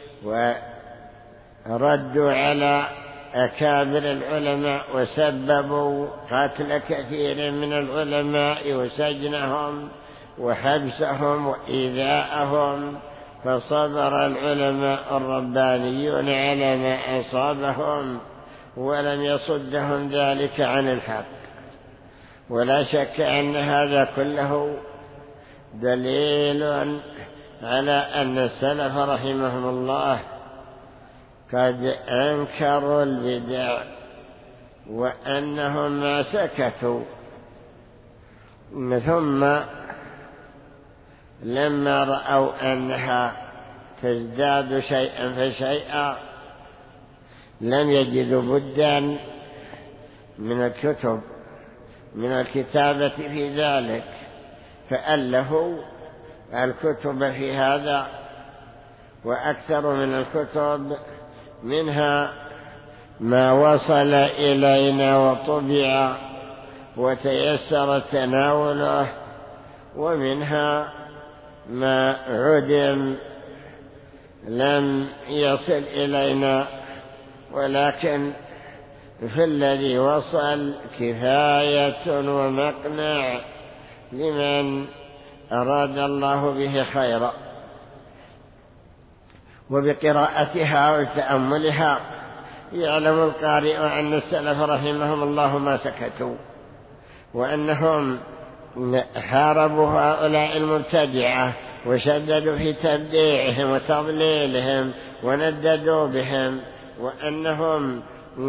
وردوا على أكابر العلماء وسببوا قتل كثير من العلماء وسجنهم وحبسهم وإيذاءهم، فصبر العلماء الربانيون على ما أصابهم ولم يصدهم ذلك عن الحق. ولا شك أن هذا كله دليل على أن السلف رحمهم الله قد أنكروا البدع وأنهم ما سكتوا. ثم لما رأوا أنها تزداد شيئا فشيئا لم يجدوا بدا من الكتب من الكتابة في ذلك، فألفوا الكتب في هذا. وأكثر من الكتب منها ما وصل إلينا وطبع وتيسر تناوله، ومنها ما عدم لم يصل إلينا، ولكن في الذي وصل كفاية ومقنع لمن أراد الله به خيرا. وبقراءتها وتأملها يعلم القارئ أن السلف رحمهم الله ما سكتوا، وأنهم حاربوا هؤلاء المبتدعة وشددوا في تبديعهم وتضليلهم ونددوا بهم، وأنهم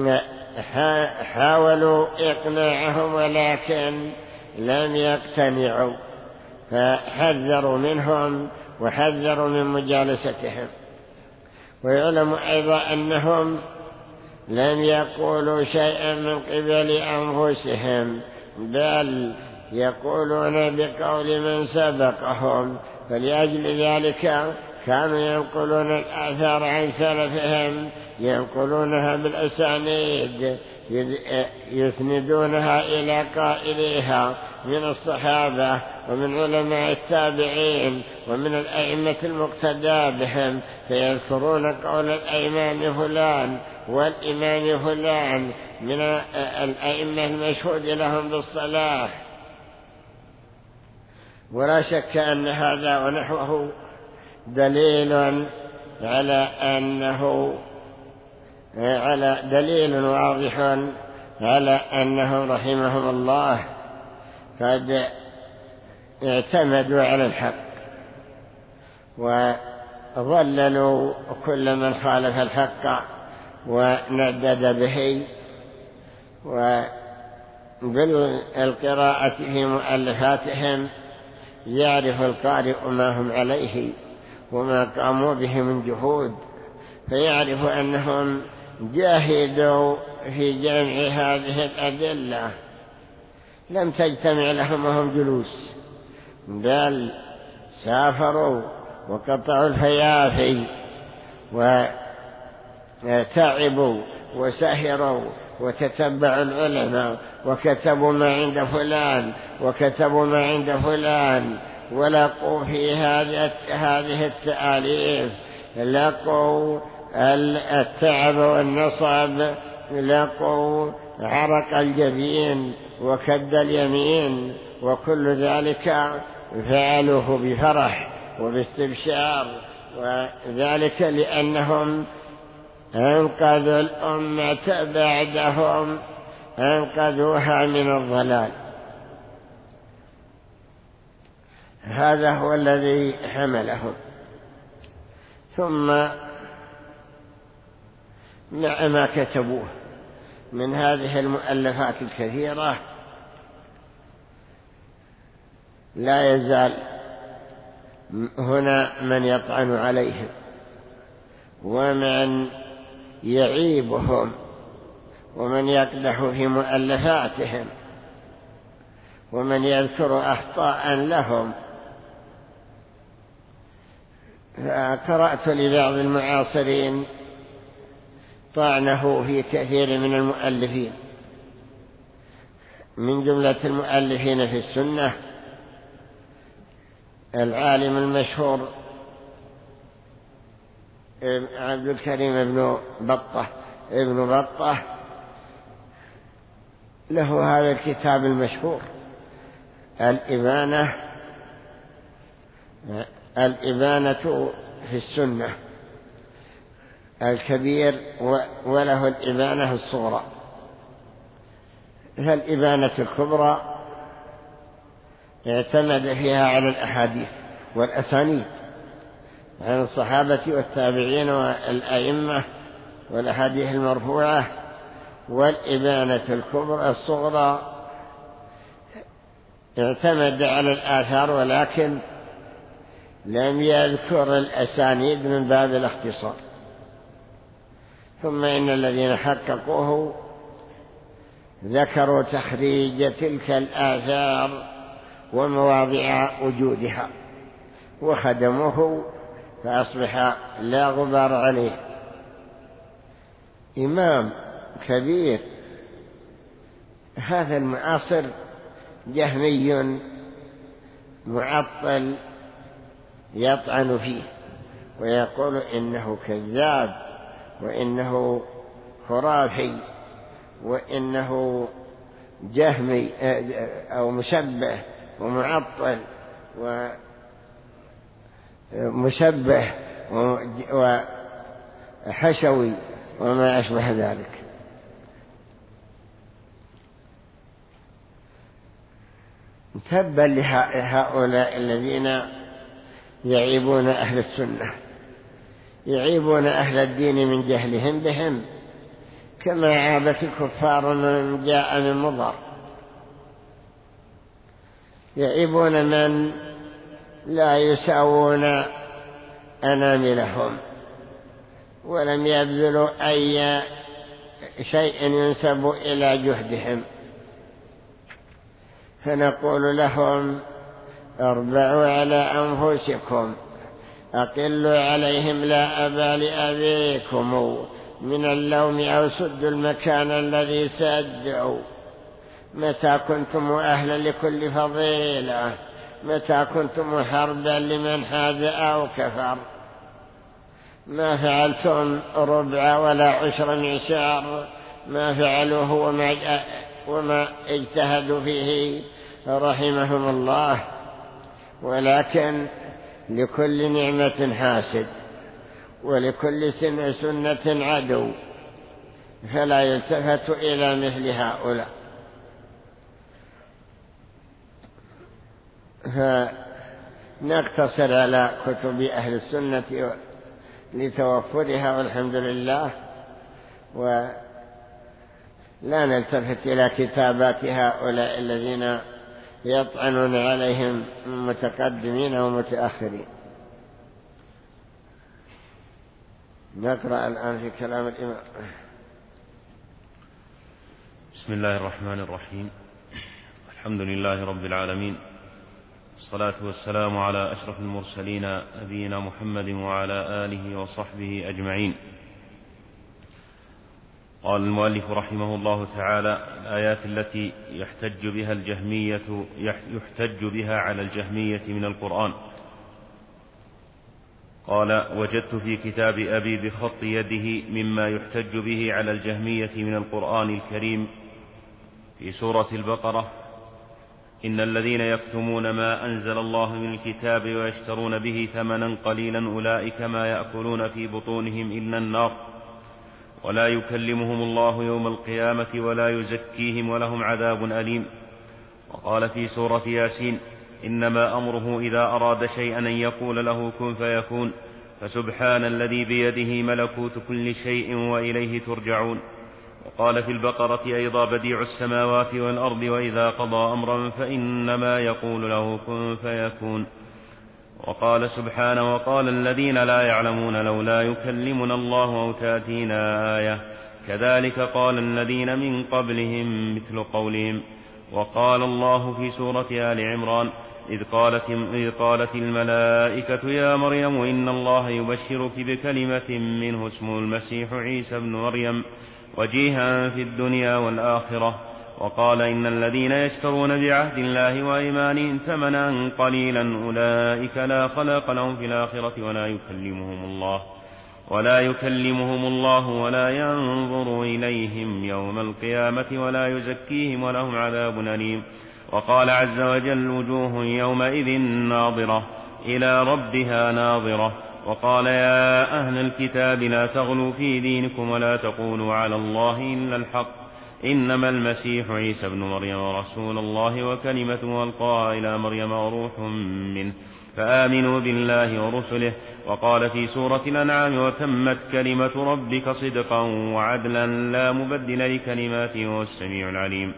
حاولوا إقناعهم ولكن لم يقتنعوا، فحذروا منهم وحذروا من مجالستهم. ويعلم أيضا أنهم لم يقولوا شيئا من قبل أنفسهم، بل يقولون بقول من سبقهم، فلأجل ذلك كانوا ينقلون الآثار عن سلفهم، ينقلونها بالأسانيد، يسندونها إلى قائليها من الصحابة ومن علماء التابعين ومن الأئمة المقتدى بهم، فيذكرون قول الإمام فلان والإمام فلان من الأئمة المشهود لهم بالصلاح. ولا شك أن هذا ونحوه دليل على أنه على دليل واضح على أنهم رحمهم الله قد اعتمدوا على الحق وظللوا كل من خالف الحق وندد به. وبالقراءة في مؤلفاتهم يعرف القارئ ما هم عليه وما قاموا به من جهود، فيعرف أنهم جاهدوا في جمع هذه الأدلة، لم تجتمع لهم وهم جلوس، بل سافروا وقطعوا الفيافي وتعبوا وسهروا وتتبعوا العلماء وكتبوا ما عند فلان وكتبوا ما عند فلان، ولقوا في هذه التآليف لقوا التعب والنصب، لقوا عرق الجبين وكد اليمين، وكل ذلك فعلوه بفرح وباستبشار، وذلك لأنهم أنقذوا الأمة بعدهم، أنقذوها من الضلال. هذا هو الذي حملهم. ثم مع ما كتبوه من هذه المؤلفات الكثيرة لا يزال هنا من يطعن عليهم ومن يعيبهم ومن يقدح في مؤلفاتهم ومن يذكر أخطاء لهم. فقرأت لبعض المعاصرين طعنه في كثير من المؤلفين، من جملة المؤلفين في السنة العالم المشهور عبد الكريم بن بطة ابن بطة، له هذا الكتاب المشهور الإبانة الإبانة في السنة الكبير، وله الإبانة الصغرى. فالإبانة الكبرى اعتمد فيها على الأحاديث والأسانيد عن الصحابة والتابعين والأئمة والأحاديث المرفوعة، والإبانة الكبرى الصغرى اعتمد على الآثار ولكن لم يذكر الأسانيد من باب الاختصار. ثم إن الذين حققوه ذكروا تخريج تلك الآثار ومواضع وجودها وخدموه فأصبح لا غبار عليه. إمام كبير هذا المعاصر جهمي معطل يطعن فيه ويقول إنه كذاب وإنه خرافي وإنه جهمي أو مشبه ومعطل ومشبه وحشوي وما أشبه ذلك. تبا لهؤلاء الذين يعيبون أهل السنة، يعيبون أهل الدين من جهلهم بهم، كما عابت الكفار من جاء من مضر. يعيبون من لا يساوون أناملهم ولم يبذلوا أي شيء ينسب إلى جهدهم، فنقول لهم اربعوا على أنفسكم، أقلوا عليهم لا أبا لأبيكم من اللوم أو سدوا المكان الذي سدوا. متى كنتم أهلا لكل فضيلة، متى كنتم حربا لمن حاد أو كفر. ما فعلتم ربع ولا عشر معشار ما فعلوه وما, وما اجتهدوا فيه رحمهم الله، ولكن لكل نعمة حاسد ولكل سنة عدو، فلا يلتفت إلى مثل هؤلاء. فنقتصر على كتب أهل السنة لتوفرها والحمد لله، ولا نلتفت إلى كتابات هؤلاء الذين يطعنون عليهم متقدمين ومتأخرين. نقرأ الآن في كلام الإمام. بسم الله الرحمن الرحيم. الحمد لله رب العالمين، والصلاة والسلام على أشرف المرسلين نبينا محمد وعلى آله وصحبه أجمعين. قال المؤلف رحمه الله تعالى: الآيات التي يحتج بها الجهمية يحتج بها على الجهمية من القرآن. قال: وجدت في كتاب أبي بخط يده مما يحتج به على الجهمية من القرآن الكريم في سورة البقرة: إن الذين يكتمون ما أنزل الله من الكتاب ويشترون به ثمنا قليلا أولئك ما يأكلون في بطونهم إلا النار ولا يكلمهم الله يوم القيامة ولا يزكيهم ولهم عذاب أليم. وقال في سورة ياسين: إنما أمره إذا أراد شيئا أن يقول له كن فيكون، فسبحان الذي بيده ملكوت كل شيء وإليه ترجعون. وقال في البقرة أيضا: بديع السماوات والأرض وإذا قضى أمرا فإنما يقول له كن فيكون. وقال سبحانه: وقال الذين لا يعلمون لولا يكلمنا الله أو تأتينا آية كذلك قال الذين من قبلهم مثل قولهم. وقال الله في سورة آل عمران: إذ قالت, إذ قالت الملائكة يا مريم إن الله يبشرك بكلمة منه اسمه المسيح عيسى بن مريم وجيها في الدنيا والآخرة. وقال: إن الذين يشترون بعهد الله وإيمانهم ثمنا قليلا أولئك لا خلاق لهم في الآخرة ولا يكلمهم الله ولا يكلمهم الله ولا ينظر إليهم يوم القيامة ولا يزكيهم ولهم عذاب أليم. وقال عز وجل: وجوه يومئذ ناظرة إلى ربها ناظرة. وقال: يا أهل الكتاب لا تغلوا في دينكم ولا تقولوا على الله إلا الحق إنما المسيح عيسى بن مريم رسول الله وكلمته ألقاها إلى مريم وروح منه فآمنوا بالله ورسله. وقال في سورة الأنعام: وتمت كلمة ربك صدقا وعدلا لا مبدل لكلماته وهو السميع العليم.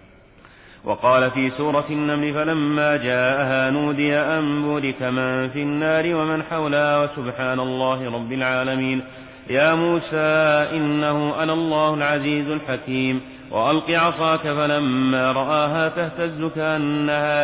وقال في سورة النمل: فلما جاءها نودي أن بورك من في النار ومن حولها وسبحان الله رب العالمين. يا موسى إنه أنا الله العزيز الحكيم وألق عصاك فلما رآها تهتز كأنها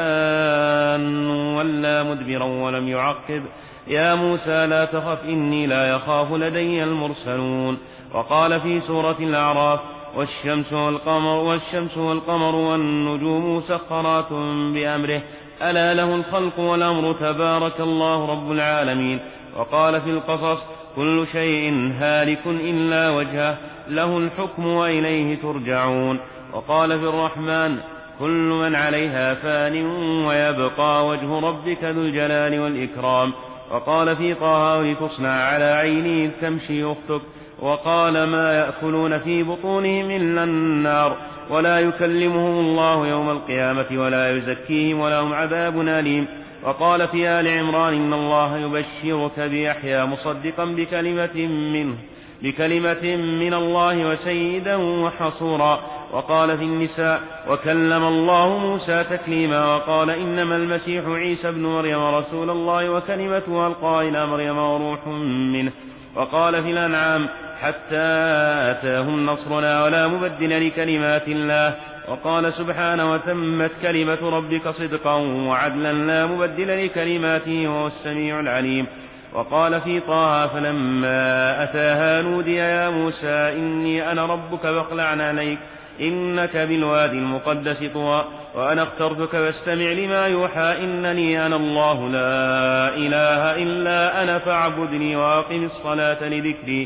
جان ولا مدبرا ولم يعقب يا موسى لا تخف إني لا يخاف لدي المرسلون. وقال في سورة الأعراف: والشمس والقمر والشمس والقمر والنجوم مسخرات بأمره ألا له الخلق والأمر تبارك الله رب العالمين. وقال في القصص: كل شيء هالك إلا وجهه له الحكم وإليه ترجعون. وقال في الرحمن: كل من عليها فان ويبقى وجه ربك ذو الجلال والإكرام. وقال في طه: لتصنع على عيني تمشي أختك. وقال: ما يأكلون في بطونهم إلا النار ولا يكلمهم الله يوم القيامة ولا يزكيهم ولهم عذاب أليم. وقال في آل عمران: إن الله يبشرك بيحيى مصدقا بكلمة منه بكلمة من الله وسيدا وحصورا. وقال في النساء: وكلم الله موسى تكليما. وقال: إنما المسيح عيسى بن مريم رسول الله وكلمته ألقى إلى مريم وروح منه. وقال في الأنعام: حتى آتاهم نصرنا ولا مبدل لكلمات الله. وقال سبحانه: وتمت كلمة ربك صدقا وعدلا لا مبدل لكلماته وهو السميع العليم. وقال في طه: فلما أتاها نودي يا موسى إني أنا ربك فاخلع عليك إنك بالوادي المقدس طوى وأنا اخترتك فاستمع لما يوحى إنني أنا الله لا إله إلا أنا فاعبدني وأقم الصلاة لذكري.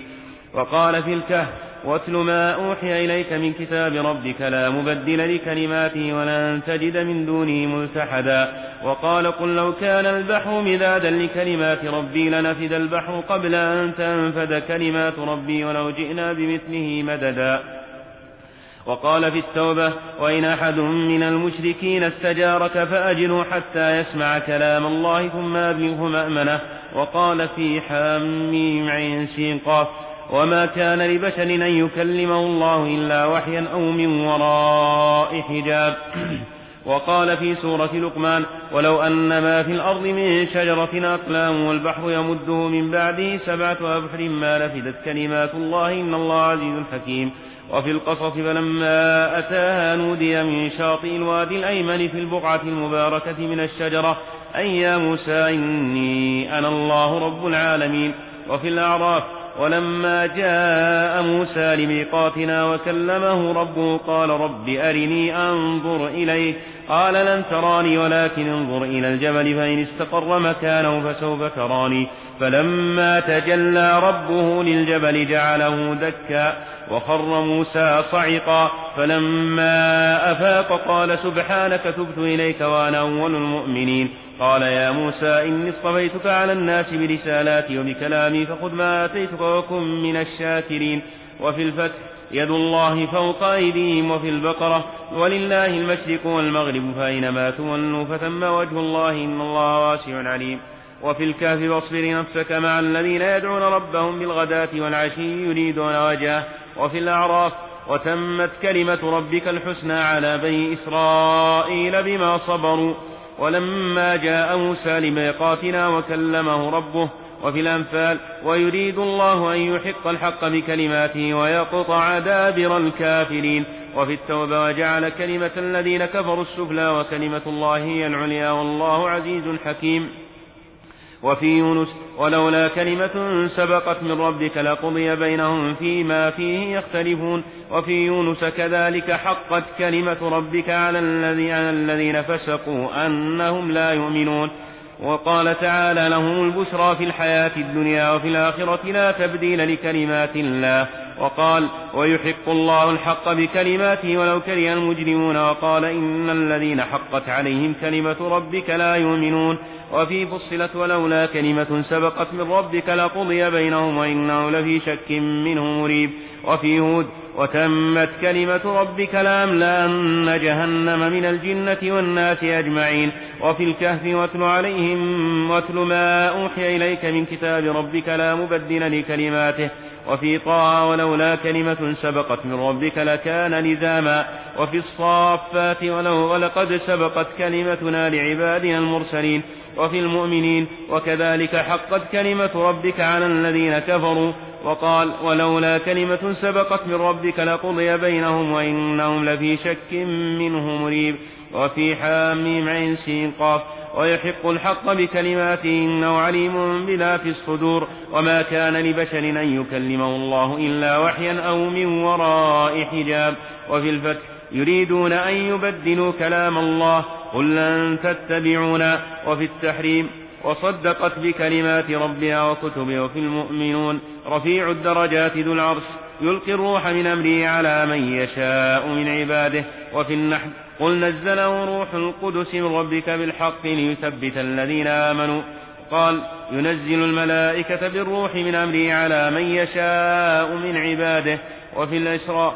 وقال في الكهف واتل ما أوحي إليك من كتاب ربك لا مبدل لكلماته ولن تجد من دونه ملتحدا وقال قل لو كان البحر مدادا لكلمات ربي لنفد البحر قبل أن تنفد كلمات ربي ولو جئنا بمثله مددا وقال في التوبة وإن أحد من المشركين استجارك فأجره حتى يسمع كلام الله ثم أبلغه مأمنه وقال في حاميم عين سين قاف وما كان لبشر أن يكلمه الله إلا وحيا أو من وراء حجاب وقال في سورة لقمان ولو أن ما في الأرض من شجرة أقلام والبحر يمده من بعده سبعة أبحر ما نفدت كلمات الله إن الله عزيز حكيم وفي القصص فلما أتاها نودي من شاطئ الوادي الأيمن في البقعة المباركة من الشجرة أي يا موسى إني أنا الله رب العالمين وفي الأعراف ولما جاء موسى لميقاتنا وكلمه ربه قال رب أرني أنظر إليك قال لن تراني ولكن انظر إلى الجبل فإن استقر مكانه فسوف تراني فلما تجلى ربه للجبل جعله دكا وخر موسى صعقا فلما أفاق قال سبحانك تبت إليك وأنا أول المؤمنين قال يا موسى إني اصطفيتك على الناس برسالاتي وبكلامي فخذ ما آتيتك وكن من الشاكرين وفي الفتح يد الله فوق أيديهم وفي البقرة ولله المشرق والمغرب فأينما تولوا فثم وجه الله إن الله واسع عليم وفي الكهف واصبر نفسك مع الذين يدعون ربهم بالغداة والعشي يريدون وجهه وفي الأعراف وتمت كلمة ربك الحسنى على بني إسرائيل بما صبروا ولما جاء موسى لميقاتنا وكلمه ربه وفي الأنفال ويريد الله أن يحق الحق بكلماته ويقطع دابر الكافرين وفي التوبة وجعل كلمة الذين كفروا السفلى وكلمة الله هي العليا والله عزيز حكيم وفي يونس ولولا كلمة سبقت من ربك لقضي بينهم فيما فيه يختلفون وفي يونس كذلك حقت كلمة ربك على الذين فسقوا أنهم لا يؤمنون وقال تعالى لهم البشرى في الحياة الدنيا وفي الآخرة لا تبديل لكلمات الله وقال ويحق الله الحق بكلماته ولو كره المجرمون وقال إن الذين حقت عليهم كلمة ربك لا يؤمنون وفي فصلت ولولا كلمة سبقت من ربك لقضي بينهم وإنه لفي شك منه مريب وفي هود وتمت كلمة ربك لأملأن جهنم من الجنة والناس أجمعين وفي الكهف واتل عليهم واتل ما أوحي إليك من كتاب ربك لا مبدل لكلماته وفي طه ولولا كلمة سبقت من ربك لكان لزاما وفي الصافات ولو ولقد سبقت كلمتنا لعبادنا المرسلين وفي المؤمنين وكذلك حقت كلمة ربك على الذين كفروا وقال ولولا كلمة سبقت من ربك لقضي بينهم وإنهم لفي شك منه مريب وفي حاميم عين سين قاف ويحق الحق بكلماته إنه عليم بذات الصدور وما كان لبشر أن يكلمه الله إلا وحيا أو من وراء حجاب وفي الفتح يريدون أن يبدلوا كلام الله قل لن تتبعونا وفي التحريم وصدقت بكلمات ربها وكتبه وفي المؤمنون رفيع الدرجات ذو العرش يلقي الروح من أمره على من يشاء من عباده وفي النحل قل نزله روح القدس من ربك بالحق ليثبت الذين آمنوا قال ينزل الملائكة بالروح من أمره على من يشاء من عباده وفي الإسراء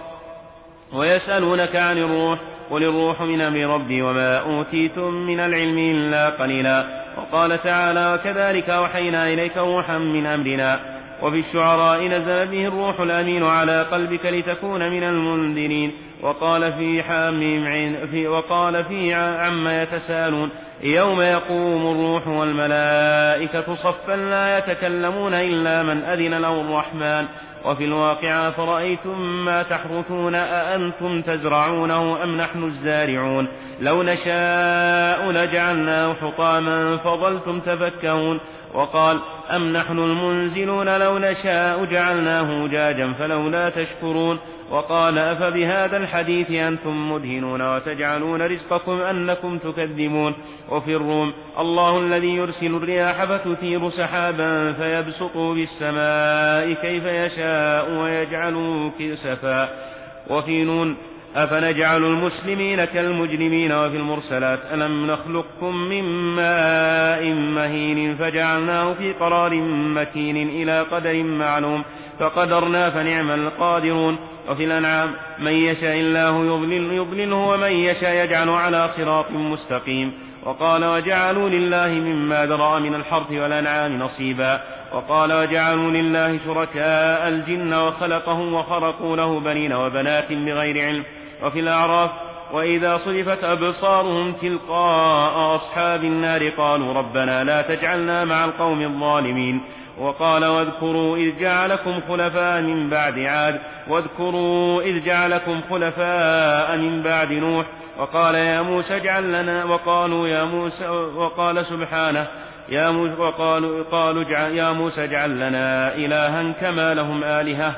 ويسألونك عن الروح قل الروح من أمر ربي وما أوتيتم من العلم إلا قليلا وقال تعالى وكذلك أوحينا إليك روحا من أمرنا وفي الشعراء نزل به الروح الأمين على قلبك لتكون من المنذرين وقال في حاميم عين في وقال في عما يتساءلون يوم يقوم الروح والملائكة صفا لا يتكلمون إلا من أذن له الرحمن وفي الواقعة فرأيتم ما تحرثون أأنتم تزرعونه أم نحن الزارعون لو نشاء لجعلناه حطاما فظلتم تفكهون وقال أم نحن المنزلون لو نشاء جعلناه أجاجا فلولا تشكرون وقال أفبهذا الحديث أنتم مدهنون وتجعلون رزقكم أنكم تكذبون وفي الروم الله الذي يرسل الرياح فتثير سحابا فيبسط بالسماء كيف يشاء ويجعله كسفا وفي نون أفنجعل المسلمين كالمجرمين وفي المرسلات ألم نخلقكم من ماء مهين فجعلناه في قرار مكين إلى قدر معلوم فقدرنا فنعم القادرون وفي الأنعام من يشاء الله يضلل يضلله ومن يشاء يجعل على صراط مستقيم وقال وجعلوا لله مما ذرأ من الحرث والأنعام نصيبا وقال وجعلوا لله شركاء الجن وخلقهم وخرقوا له بنين وبنات بغير علم وفي الأعراف وإذا صرفت أبصارهم تلقاء أصحاب النار قالوا ربنا لا تجعلنا مع القوم الظالمين وقال واذكروا إذ جعلكم خلفاء من بعد عاد واذكروا إذ جعلكم خلفاء من بعد نوح وقال يا موسى اجعل لنا وقالوا يا موسى وقال سبحانه يا موسى وقالوا قالوا يا موسى اجعل لنا إلها كما لهم آلهة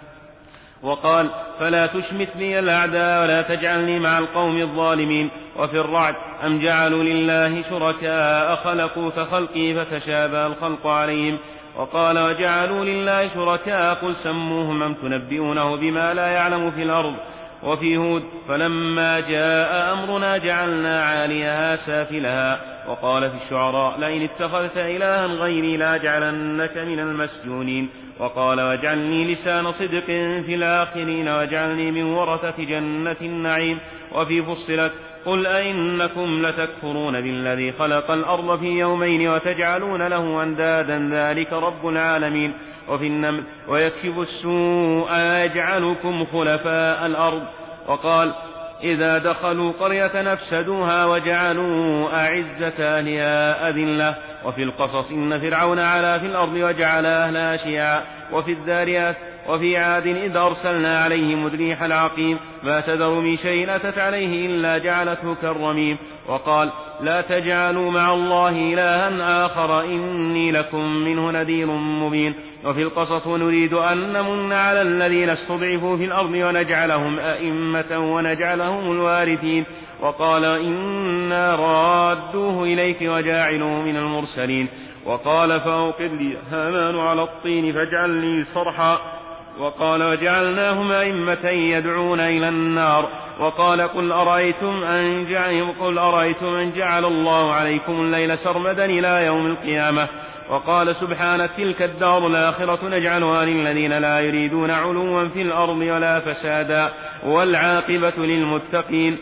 وقال فلا تشمت بي الأعداء ولا تجعلني مع القوم الظالمين وفي الرعد أم جعلوا لله شركاء خلقوا كخلقي فتشابه الخلق عليهم وقال وجعلوا لله شركاء قل سموهم أم تنبئونه بما لا يعلم في الأرض وفي هود فلما جاء أمرنا جعلنا عاليها سافلها وقال في الشعراء لئن اتخذت إلها غيري لاجعلنك من المسجونين وقال واجعلني لسان صدق في الآخرين واجعلني من ورثة جنة النعيم وفي فصلت قل أئنكم لتكفرون بالذي خلق الأرض في يومين وتجعلون له أندادا ذلك رب العالمين وفي النمل ويكشف السوء يجعلكم خلفاء الأرض وقال إذا دخلوا قرية نفسدوها وجعلوا أعزة أهلها أذلة وفي القصص إن فرعون علا في الأرض وجعل أهلها شيعا وفي الذاريات وفي عاد إذ أرسلنا عليهم الريح العقيم ما تذر من شيء أتت عليه إلا جعلته كالرميم وقال لا تجعلوا مع الله إلها آخر إني لكم منه نذير مبين وفي القصص ونريد أن نمن على الذين استضعفوا في الأرض ونجعلهم أئمة ونجعلهم الوارثين وقال إنا رادوه إليك وجاعلوه من المرسلين وقال فأوقد لي هامان على الطين فاجعل لي صرحا وقال وجعلناهم أئمة يدعون إلى النار وقال قل أرأيتم أن جعل, قل أرأيتم أن جعل الله عليكم الليل سرمدا إلى يوم القيامة وقال سبحانه تلك الدار الآخرة نجعلها للذين لا يريدون علوا في الأرض ولا فسادا والعاقبة للمتقين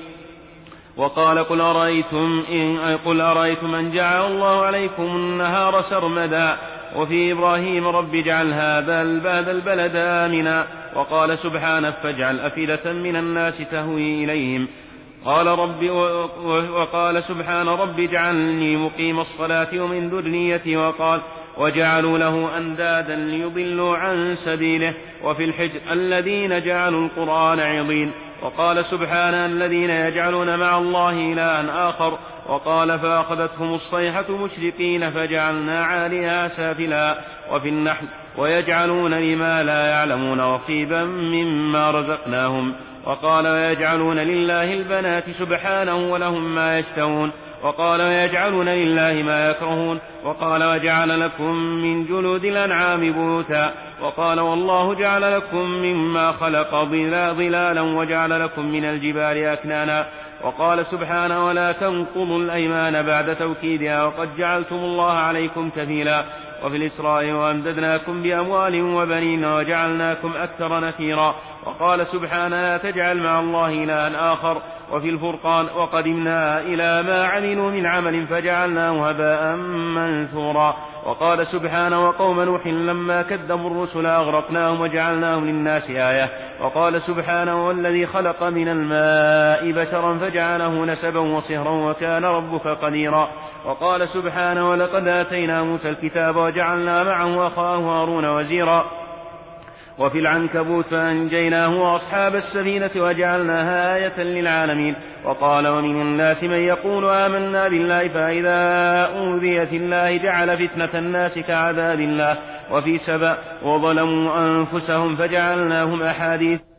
وقال قل أرأيتم إن, قل أرأيتم أن جعل الله عليكم النهار سرمدا وفي إبراهيم رب اجعل هذا البلد آمنا وقال سبحانه فاجعل أفئدة من الناس تهوي إليهم قال رب وقال سبحان رب اجعلني مقيم الصلاة ومن ذريتي وقال وجعلوا له أندادا ليضلوا عن سبيله وفي الحجر الذين جعلوا القرآن عضين وقال سبحانه الذين يجعلون مع الله إلها آخر وقال فأخذتهم الصيحة مشرقين فجعلنا عاليها سافلا وفي النحل ويجعلون لما لا يعلمون نصيبا مما رزقناهم وقال ويجعلون لله البنات سبحانه ولهم ما يشتهون وقال ويجعلون لله ما يكرهون وقال وجعل لكم من جلود الأنعام بيوتا وقال والله جعل لكم مما خلق ظلالا وجعل لكم من الجبال أكنانا وقال سبحانه ولا تنقضوا الأيمان بعد توكيدها وقد جعلتم الله عليكم كفيلا وفي الإسراء وأمددناكم بأموال وبنين وجعلناكم أكثر نفيرا وقال سبحانه لا تجعل مع الله إلها آخر وفي الفرقان وقدمنا إلى ما عملوا من عمل فجعلناه هباء منثورا وقال سبحانه وقوم نوح لما كذبوا الرسل أغرقناهم وجعلناهم للناس آية وقال سبحانه والذي خلق من الماء بشرا فجعله نسبا وصهرا وكان ربك قديرا وقال سبحانه ولقد آتينا موسى الكتاب وجعلنا معه أخاه هارون وزيرا وفي العنكبوت فأنجيناه وأصحاب السفينة وجعلناها آية للعالمين. وقال ومن الناس من يقول آمنا بالله فإذا أوذي في الله جعل فتنة الناس كعذاب الله. وفي سبأ وظلموا أنفسهم فجعلناهم أحاديث